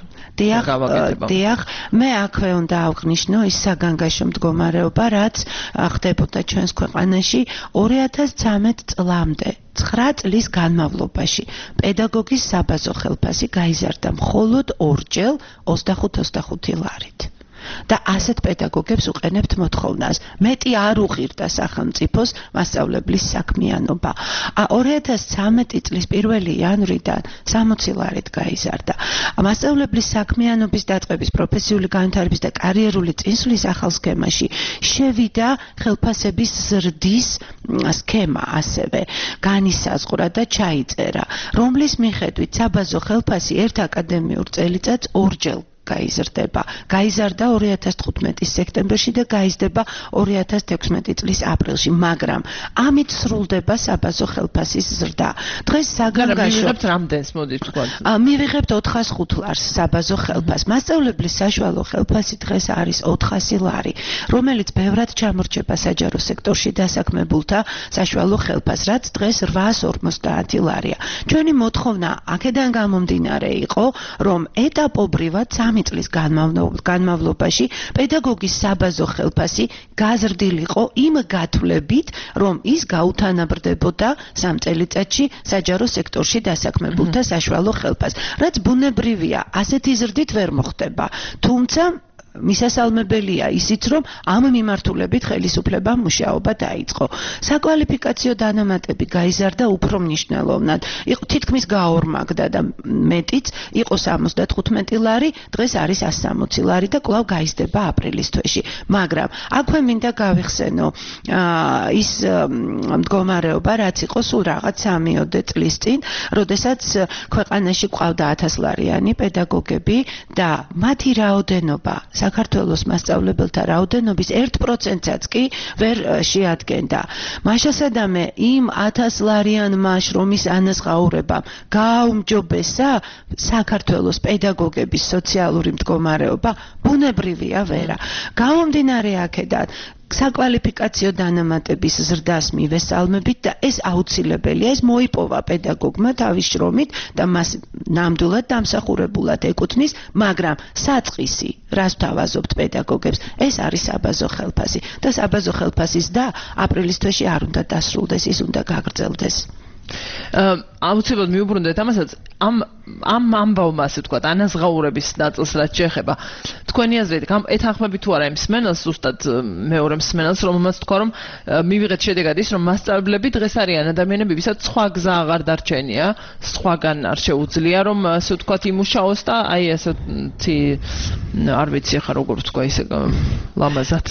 დიახ, მე აქვე უნდა აღვნიშნო ის საგანგაშო მდგომარეობა, რაც ხდებოდა ჩვენს ქვეყანაში 2013 წლამდე. 9 წლის განმავლობაში პედაგოგის საბაზო ხელფასი გაიზარდა მხოლოდ ორჯერ 25 ლარით. და ასეთ პედაგოგებს უყენებთ მოთხოვნას. მეტი არ უღირდა სახელმწიფოს მასწავლებლის საქმიანობა. 2013 წლის 1 იანვრიდან 60 ლარით გაიზარდა. მასწავლებლის საქმიანობის დაწყების, პროფესიული განვითარების და კარიერული წინსვლის ახალ სქემაში შევიდა ხელფასების ზრდის სქემა ასევე განისაზღვრა და ჩაიწერა, რომლის მიხედვით საბაზო ხელფასი ერთ აკადემიურ წელიწადს ორჯერ გაიზრდება. გაიზარდა 2015 სექტემბერში და გაიზრდება 2016 წლის აპრილში, მაგრამ ამით სრულდება საბაზო ხელფასის ზრდა. დღეს საგანგაშო მივიღებთ რამდენს, მოდით ვთქვათ. მივიღებთ 405 ლარს საბაზო ხელფასს. მასწავლებლის საშუალო ხელფასი დღეს არის 400 ლარი, რომელიც ბევრად ჩამორჩება საჯარო სექტორში დასაქმებულთა საშუალო ხელფასს, რაც დღეს 850 ლარია. ჩვენი მოთხოვნა აქედან გამომდინარე იყო, რომ ეტაპობრივად 3 წლის განმავლობაში პედაგოგის საბაზო ხელფასი გაზრდილიყო იმ გათვლებით, რომ ის გაუთანაბრდებოდა 3 წელიწადში საჯარო სექტორში დასაქმებულთა საშუალო ხელფასს, რაც ბუნებრივია, ასეთი ზრდით ვერ მოხდება. თუმცა მისასალმებელია ისიც, რომ ამ მიმართულებით ხელისუფლებამ მუშაობა დაიწყო. საკვალიფიკაციო დანამატები გაიზარდა უფრო მნიშვნელოვნად. თითქმის გაორმაგდა და მეტიც, იყო 75 ლარი, დღეს არის 160 ლარი და კვლავ გაიზრდება აპრილის თვეში. მაგრამ აქვე მინდა გავიხსენო ის მდგომარეობა, რაც იყო სულ რაღაც 3-4 წლის წინ, როდესაც ქვეყანაში ყავდა 1000 ლარიანი პედაგოგები და მათი რაოდენობა საქართველოს მასწავლებელთა რაოდენობის 1%-საც კი ვერ შეადგენდა. მაშასადამე იმ 1000 ლარიანმა შრომის ანაზღაურებამ გააუმჯობესა საქართველოს პედაგოგების სოციალური მდგომარეობა, ბუნებრივია ვერა. გამომდინარე აქედან საკვალიფიკაციო დანამატების ზრდას მივესალმებით და ეს აუცილებელია, ეს მოიპოვა პედაგოგმა თავის შრომით და მას ნამდვილად დამსახურებულად ეკუთვნის, მაგრამ საწყისი, რას ვთავაზობთ პედაგოგებს, ეს არის საბაზო ხელფასი და საბაზო ხელფასის და აპრილის თვეში არ უნდა დასრულდეს, ის უნდა გაგრძელდეს. აუცილებლად მიუბრუნდეთ ამასაც ამ ამბავმა, ასე ვთქვათ, ანაზღაურების ნაწილს რაც შეეხება. თქვენი აზრით ეთანხმებით თუ არა იმ მსმენელს ზუსტად მეორე მსმენელს რომელმაც თქვა რომ მივიღეთ შედეგად ის რომ მასწავლებლები დღეს არიან ადამიანები ვისაც სხვა გზა აღარ დარჩენია სხვაგან არ შეუძლია რომ ასე ვთქვათ იმუშაოს და აი ასეთი არ ვიცი ახლა როგორ ვთქვა ისე ლამაზად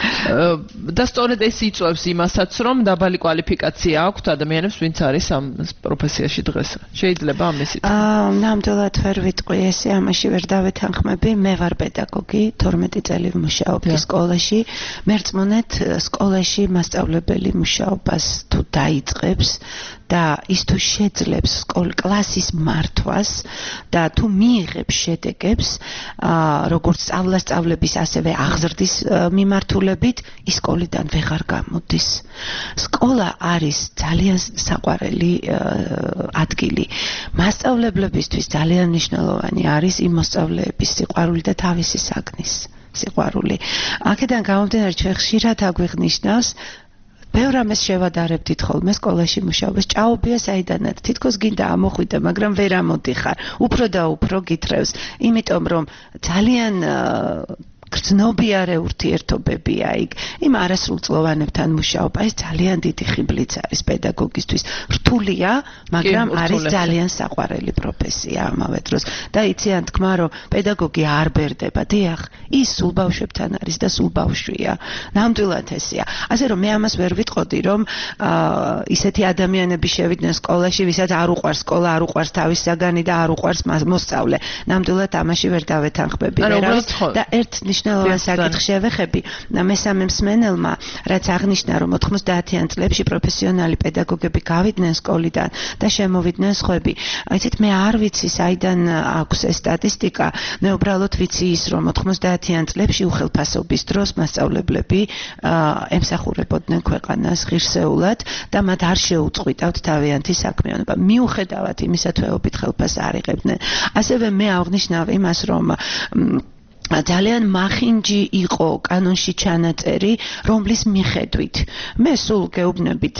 და სწორედ ეს იწვევს იმასაც რომ დაბალი კვალიფიკაცია აქვთ ადამიანებს ვინც არის ამ პროფესიაში დღეს შეიძლება ამისით ნამდვილად ვერ ვიტყვი ესე ამაში ვერ დავეთანხმები მე ვარ პედაგოგი 12 წელი ვმუშაობდი სკოლაში მერწმუნეთ სკოლაში მასწავლებელი მუშაობას თუ დაიწყებს და ის თუ შეძლებს კლასის მართვას და თუ მიიღებს შედეგებს როგორც სწავლასწავლების ასევე აღზრდის მიმართულებით ის სკოლიდან ვეღარ გამოდის სკოლა არის ძალიან საყვარელი ადგილი მასწავლებლებისთვის ძალიან მნიშვნელოვანი არის იმ მოსწავლეების სიყვარული და თავისი საგნის სიყვარული აქედან გამომდინარე ჩვენ ხშირად აგვიღვნიშნავს ბევრ ამას შევადარებდით ხოლმე სკოლაში მუშაობას ჭაობია საიდანაც თითქოს გინდა ამოხვიდე მაგრამ ვერ ამოდიხარ უფრო და უფრო გითხრევს იმიტომ რომ ძალიან გრძნობიარე ურთიერთობებია იქ იმ არასრულწლოვანებთან მუშაობა ეს ძალიან დიდი ხიბლიც არის პედაგოგისთვის რთულია მაგრამ არის ძალიან საყვარელი პროფესია ამავე დროს და იციან თქმა რომ პედაგოგი არ ბერდება დიახ ის სულ ბავშვებთან არის და სულ ბავშვია ნამდვილად ესეა ასე რომ მე ამას ვერ ვიტყოდი რომ ისეთი ადამიანები შევიდნენ სკოლაში ვისაც არ უყვარს სკოლა არ უყვარს თავის საგანი და არ უყვარს მოსწავლე ნამდვილად ამაში ვერ დავეთანხმები და ერთ მნიშვნელოვან საკითხს შევეხები მესამე მსმენელმა რაც აღნიშნა რომ 90-იან წლებში პროფესიონალი პედაგოგები გავიდნენ სკოლიდან და შემოვიდნენ სხვები იცით მე არ ვიცი საიდან აქვს ეს სტატისტიკა მე უბრალოდ ვიცი ის რომ 90-იან წლებში უხელფასობის დროს მასწავლებლები ემსახურებოდნენ ქვეყანას ღირსეულად და მათ არ შეუწყვიტავთ თავიანთი საქმიანობა მიუხედავად იმისა თვეობით ხელფასს არ იღებდნენ ასევე მე აღნიშნავ იმას რომ ძალიან მახინჯი იყო კანონში ჩანაწერი, რომლის მიხედვით მე სულ გეუბნებით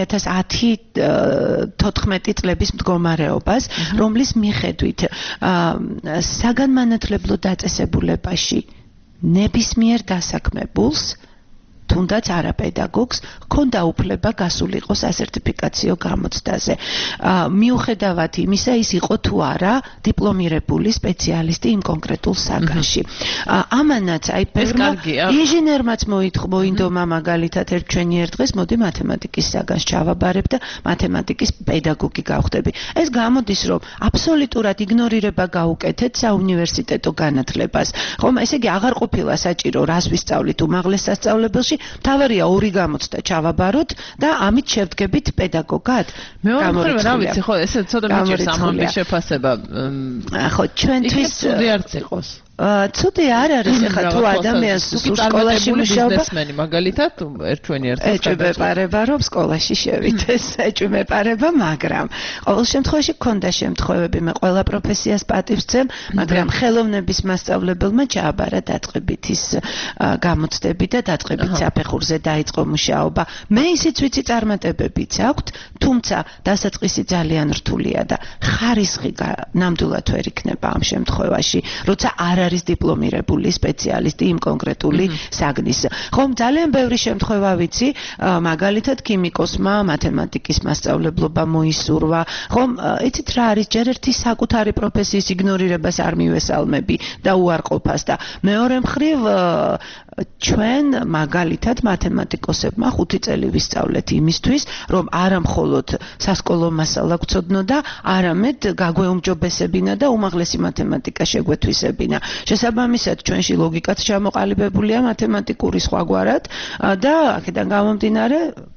2010-14 წლების მდგომარეობას, რომლის მიხედვით საგანმანათლებლო დაწესებულებაში ნებისმიერ დასაქმებულს თუნდაც არაპედაგოგს ჰქონდა უფლება გასულიყო სასერტიფიკაციო გამოცდაზე. მიუხედავად იმისა, ის იყო თუ არა დიპლომირებული სპეციალისტი იმ კონკრეტულ საგანში. ამანაც აი ბევრმა ინჟინერმაც მოინდომა მაგალითად ჩვენი ერთ დღეს მოდი მათემატიკის საგანს ჩავაბარებ და მათემატიკის პედაგოგი გავხდები. ეს გამოდის რომ აბსოლუტურად იგნორირება გაუკეთეთ საუნივერსიტეტო განათლებას. ხომ ესე იგი აღარ ყოფილა საჭირო რას ვისწავლით უმაღლეს სასწავლებელში თავარია ორი გამოცდა ჩავაბაროთ და ამით შევდგებით პედაგოგად. მეორე მხრივ რა ვიცი ხო ესე ცოტა მიჭირს ამ ამბის შეფასება. ხო ჩვენთვის ცუდი არც იყოს. ცუდი არ არის ახლა თუ ადამიანს სკოლაში მუშაობა ბიზნესმენი მაგალითად ერთვენი ერთად ეჭვმეპარება რომ სკოლაში შევიდეს ეჭვმეპარება მაგრამ ყოველ შემთხვევაში გქონდა შემთხვევები მე ყველა პროფესიას პატივს ვცემ მაგრამ ხელოვნების მასწავლებელმა ჩააბარა დაწყებით ის გამოცდები და დაწყებით საფეხურზე დაიწყო მუშაობა მე ისიც ვიცი წარმატებებიც აქვთ თუმცა დასაწყისი ძალიან რთულია და ხარისხი ნამდვილად ვერ იქნება ამ შემთხვევაში როცა არ არის დიპლომირებული სპეციალისტი იმ კონკრეტული საგნის. ხომ ძალიან ბევრი შემთხვევა ვიცი, მაგალითად ქიმიკოსმა მათემატიკის მასწავლებლობა მოისურვა. ხომ იცით რა არის ჯერ ერთი საკუთარი პროფესიის იგნორირებას არ მივესალმები და უარყოფას და მეორე მხრივ ჩვენ მაგალითად მათემატიკოსებმა 5 წელი ვისწავლეთ იმისთვის, რომ არა მხოლოდ სასკოლო მასალა გვცოდნოდა, არამედ გაგვეუმჯობესებინა და უმაღლესი მათემატიკა შეგვეთვისებინა. შესაბამისად ჩვენში ლოგიკაც ჩამოყალიბებულია მათემატიკური სხვაგვარად და აქედან გამომდინარე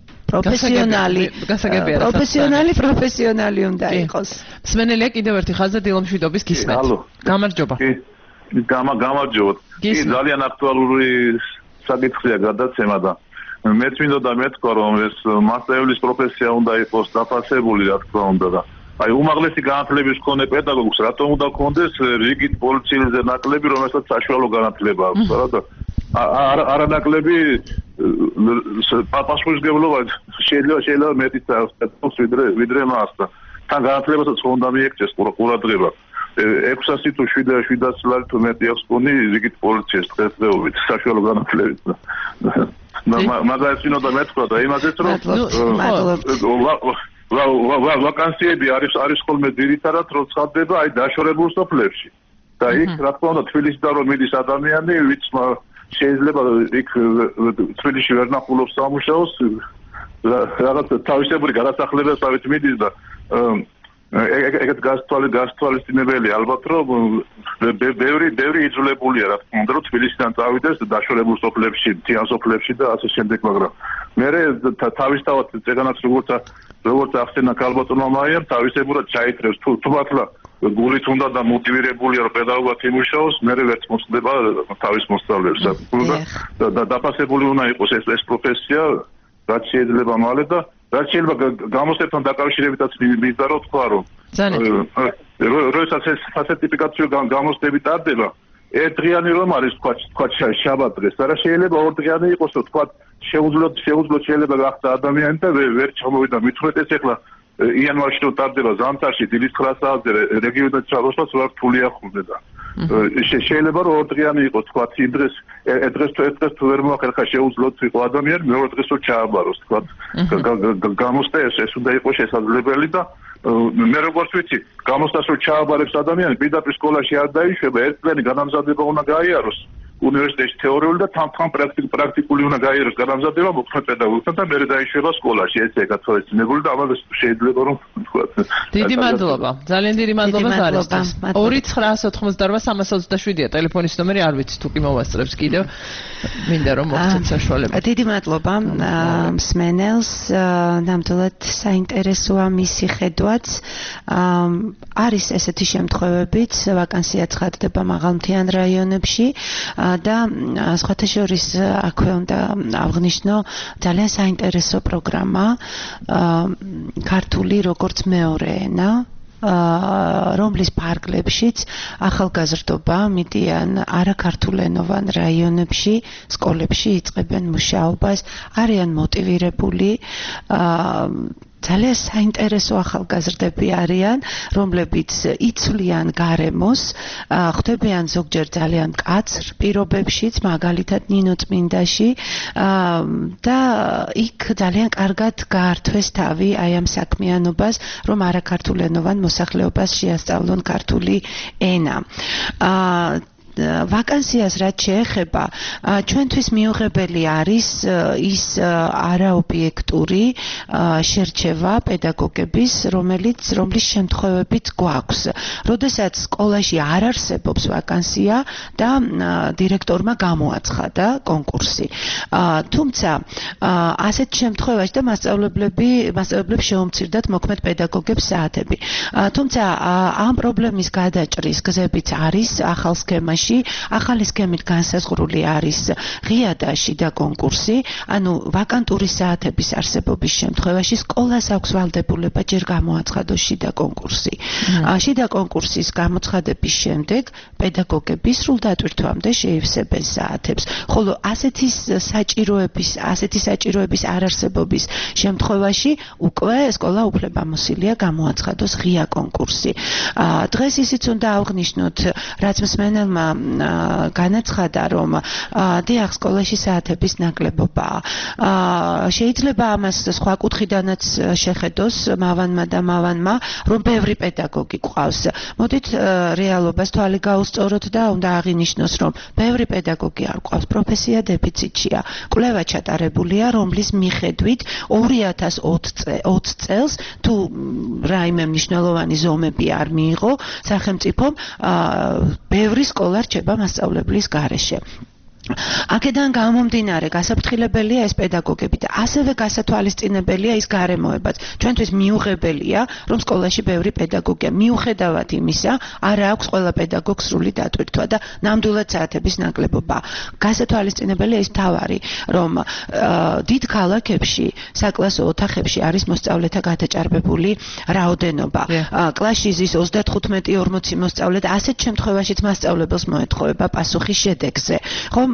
პროფესიონალი უნდა იყოს. მსმენელია კიდევ ერთი ხაზზე დილომშვიდობის გისმენთ. გამარჯობა. გამარჯობათ. ძალიან აქტუალური საკითხია გადაცემა და მეც მინდოდა მეთქვა რომ ეს მასწავლებლის პროფესია უნდა იყოს დაფასებული რა თქმა უნდა და აი უმაღლესი განათლების მქონე პედაგოგს რატომ უნდა ქონდეს რიგით პოლიციელზე ნაკლები რომელსაც საშუალო განათლება აქვს რა და არანაკლები პასპორტისგებლობა შეიძლება მეტიც აქვს ვიდრე მას და თან განათლებასაც უნდა მიეკჭეს ყურადღება 600 თუ 700 ლარი თუ მეტი აქვს პონი ზიგით პოლიციის დღესდღეობით საშუალო განათლებით. მაგას ვინოდა მეთქვა და იმაზეც რომ ვაკანსიები არის ხოლმე ძირითადად რომ ცხადდება აი დაშორებულ სოფლებში. და იქ რა თქმა უნდა თბილისიდან რომ მიდის ადამიანი ვინც შეიძლება იქ თბილისში ვერ ნახულობს სამუშაოს რაღაც თავისებური გადასახლებებსავით მიდის და ეგეთ გასთვალისწინებელი ალბათ რომ ბევრი იძულებულია რა თქმა უნდა რომ თბილისიდან წავიდეს დაშორებულ სოფლებში, მთიან სოფლებში და ასე შემდეგ, მაგრამ მე თავისთავად წეგანაც როგორც ახსენა ქალბატონმა მაიამ თავისებურად ჩაითრევს თუ მართლა გულით უნდა და მოტივირებულია რომ პედაგოგად იმუშაოს, მე ვერც მოსწდება თავის მოსწავლეებს და დაფასებული უნდა იყოს ეს პროფესია, რაც შეიძლება მალე და რაც შეიძლება გამოსებთან დაკავშირებითაც მინდა რომ თქვა რომ როდესაც ეს სერტიფიკაციო გამოსდები ტარდება ერთდღიანი რომ არის თქვა შაბათ დღეს არა შეიძლება ორდღიანი იყოს რომ თქვა შეუძლოდ შეიძლება გახდა ადამიანი და ვერ ჩამოვიდა მithunets ეხლა იანვარში რომ ტარდება ზამთარში დილის 9 საათზე რეგიონიდან ჩავოსვას რა რთული ახუნდა და შეიძლება რომ ორდღიანი იყოს თქვა იმ დღეს დღეს თუ ვერ მოახერხა შეუძლოდ იყო ადამიანი მეორე დღეს რომ ჩააბაროს თქვა გამოსდა ეს უნდა იყოს შესაძლებელი და მე როგორც ვიცი გამოსდას რომ ჩააბარებს ადამიანი პირდაპირ სკოლაში არ დაიშვება ერთწლიანი განამზადება უნდა გაიაროს უნივერსიტეტში თეორიული და თან პრაქტიკული უნდა გაიაროს განამზადება მოქმედ პედაგოგთან და მე დაიშვება სკოლაში ესე გათვალისწინებული და ამას შეიძლება რომ თქვა დიდი მადლობა ძალიან დიდი მადლობა ზარისთვის 2988-327-ია ტელეფონის ნომერი არ ვიცი თუ კი მოვასწრებს კიდევ მინდა რომ მოგცეთ საშუალება დიდი მადლობა მსმენელს ნამდვილად საინტერესოა მისი ხედვაც არის ესეთი შემთხვევებიც ვაკანსია ცხადდება მაღალმთიან რაიონებში და სხვათა შორის აქვე უნდა აღნიშნო ძალიან საინტერესო პროგრამა ქართული როგორც მეორე ენა რომლის ფარგლებშიც ახალგაზრდობა მიდიან არაქართულენოვან რაიონებში სკოლებში იწყებენ მუშაობას არიან მოტივირებული ძალიან საინტერესო ახალგაზრდები არიან, რომლებიც იცვლიან გარემოს, ხვდებიან ზოგჯერ ძალიან მკაცრ პირობებშიც, მაგალითად ნინო წმინდაში და იქ ძალიან კარგად გაართვეს თავი აი ამ საქმიანობას, რომ არაქართულენოვან მოსახლეობას შეასწავლონ ქართული ენა. ვაკანსიას რაც შეეხება ჩვენთვის მიუღებელი არის ის არაობიექტური შერჩევა პედაგოგების რომლის შემთხვევებით გვაქვს როდესაც სკოლაში არ არსებობს ვაკანსია და დირექტორმა გამოაცხადა კონკურსი თუმცა ასეთ შემთხვევაში და მასწავლებლებს შეუმცირდათ მოქმედ პედაგოგებს საათები თუმცა ამ პრობლემის გადაჭრის გზებიც არის ახალ სქემაში ახალი სქემით განსაზღვრული არის ღია და შიდა კონკურსი, ანუ ვაკანტური საათების არსებობის შემთხვევაში სკოლას აქვს ვალდებულება ჯერ გამოაცხადოს შიდა კონკურსი. შიდა კონკურსის გამოცხადების შემდეგ პედაგოგები სრულ დატვირთვამდე შეივსებენ საათებს, ხოლო ასეთი საჭიროების არარსებობის შემთხვევაში უკვე სკოლა უფლებამოსილია გამოაცხადოს ღია კონკურსი. დღეს ისიც უნდა აღნიშნოთ, რაც მსმენელმა განაცხადა რომ დიახ სკოლაში საათების ნაკლებობაა. შეიძლება ამას სხვა კუთხიდანაც შეხედოს მავანმა რომ ბევრი პედაგოგი ყავს. მოდით რეალობას თვალი გაუსწოროთ და უნდა აღინიშნოს რომ ბევრი პედაგოგი არ ყავს, პროფესია დეფიციტშია. კვლევა ჩატარებულია, რომლის მიხედვით 2020 წელს თუ რაიმე მნიშვნელოვანი ზომები არ მიიღო სახელმწიფომ ბევრი სკოლა რჩება მასწავლებლის გარეშე. აქედან გამომდინარე გასაფრთხილებელია ეს პედაგოგები და ასევე გასათვალისწინებელია ის გარემოებაც. ჩვენთვის მიუღებელია, რომ სკოლაში ბევრი პედაგოგია. მიუხედავად იმისა, არ აქვს ყველა პედაგოგს სრული დატვირთვა და ნამდვილად საათების ნაკლებობა. გასათვალისწინებელია ის თავარი, რომ დიდ ქალაქებში, საკლასო ოთახებში არის მოსწავლეთა გადაჭარბებული რაოდენობა. კლასში ზის 35-40 მოსწავლე და ასეთ შემთხვევაშიც მასწავლებელს მოეთხოვება პასუხი შედეგზე. ხომ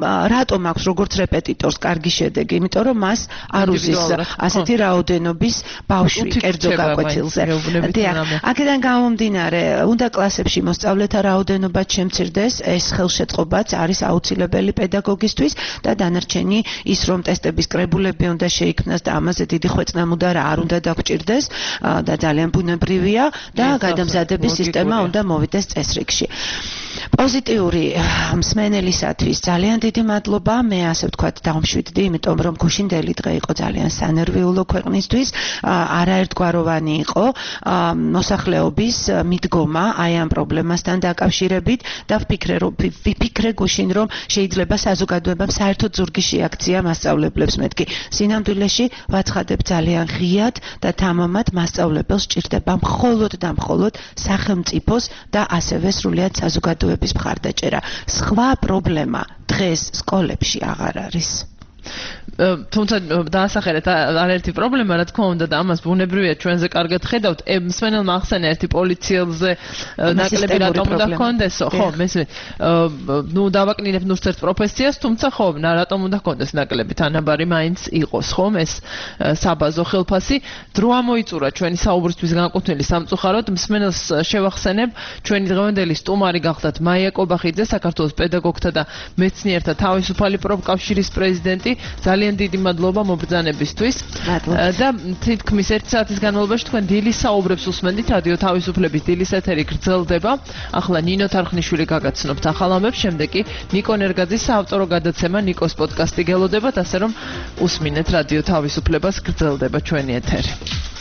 რატომ აქვს როგორც რეპეტიტორს კარგი შედეგი? იმიტომ რომ მას არ უზის ასეთი რაოდენობის ბავშვი კერძო გაკვეთილზე. აქედან გამომდინარე, უნდა კლასებში მოსწავლეთა რაოდენობა შემცირდეს, ეს ხელშეწყობაც არის აუცილებელი პედაგოგისთვის და დანარჩენი ის რომ ტესტების კრებულები უნდა შეიქმნას და ამაზე დიდი ხვეწნამუდარა არ უნდა დაგჭირდეს და ძალიან ბუნებრივია და გადამზადების სისტემა უნდა მოვიდეს წესრიგში. პოზიტიური მსმენელისათვის ძალიან დიდი მადლობა. მე ასე ვთქვათ დავმშვიდდი, იმიტომ რომ გუშინდელი დღე იყო ძალიან სანერვიულო ქვეყნისთვის, არაერთგვაროვანი იყო მოსახლეობის მიდგომა აი ამ პრობლემასთან დაკავშირებით და ვფიქრე გუშინ რომ შეიძლება საზოგადოებამ საერთოდ ზურგი შეაქცია მასწავლებლებს მეთქი. სინამდვილეში ვაცხადებ ძალიან ღიად და თამამად მასწავლებელს სჭირდება მხოლოდ და მხოლოდ სახელმწიფოს და ასევე სრულიად საზოგადოების მხარდაჭერა. სხვა პრობლემა დღეს სკოლებში აღარ არის. თუმცა დაასახელეთ არაერთი პრობლემა, რა თქმა უნდა და ამას ბუნებრივია ჩვენზე კარგად ხედავთ. მსმენელმა ახსენა ერთი პოლიციელზე ნაკლები რატომ უნდა ჰქონდესო, ხო, მესმე. ნუ დავაკნინებ ნურცერთ პროფესიას, თუმცა ხო, რატომ უნდა ჰქონდეს ნაკლები, თანაბარი მაინც იყოს, ხო, ეს საბაზო ხელფასი. დრო ამოიწურა ჩვენი საუბრისთვის განკუთვნილი სამწუხაროდ. მსმენელს შევახსენებ, ჩვენი დღევანდელი სტუმარი გახდათ მაია კობახიძე, საქართველოს პედაგოგთა და მეცნიერთა თავისუფალი პროფკავშირის პრეზიდენტი. ძალიან დიდი მადლობა მობრძანებისთვის და თითქმის 1 საათის განმავლობაში თქვენ დილის საუბრებს უსმენდით რადიო თავისუფლების დილის ეთერი გრძელდება. ახლა ნინო თარხნიშვილი გაგაცნობთ ახალ ამბებს, შემდეგ კი ნიკო ნერგაძის საავტორო გადაცემა ნიკოს პოდკასტი გელოდებათ, ასე რომ უსმინეთ რადიო თავისუფლებას, გრძელდება ჩვენი ეთერი.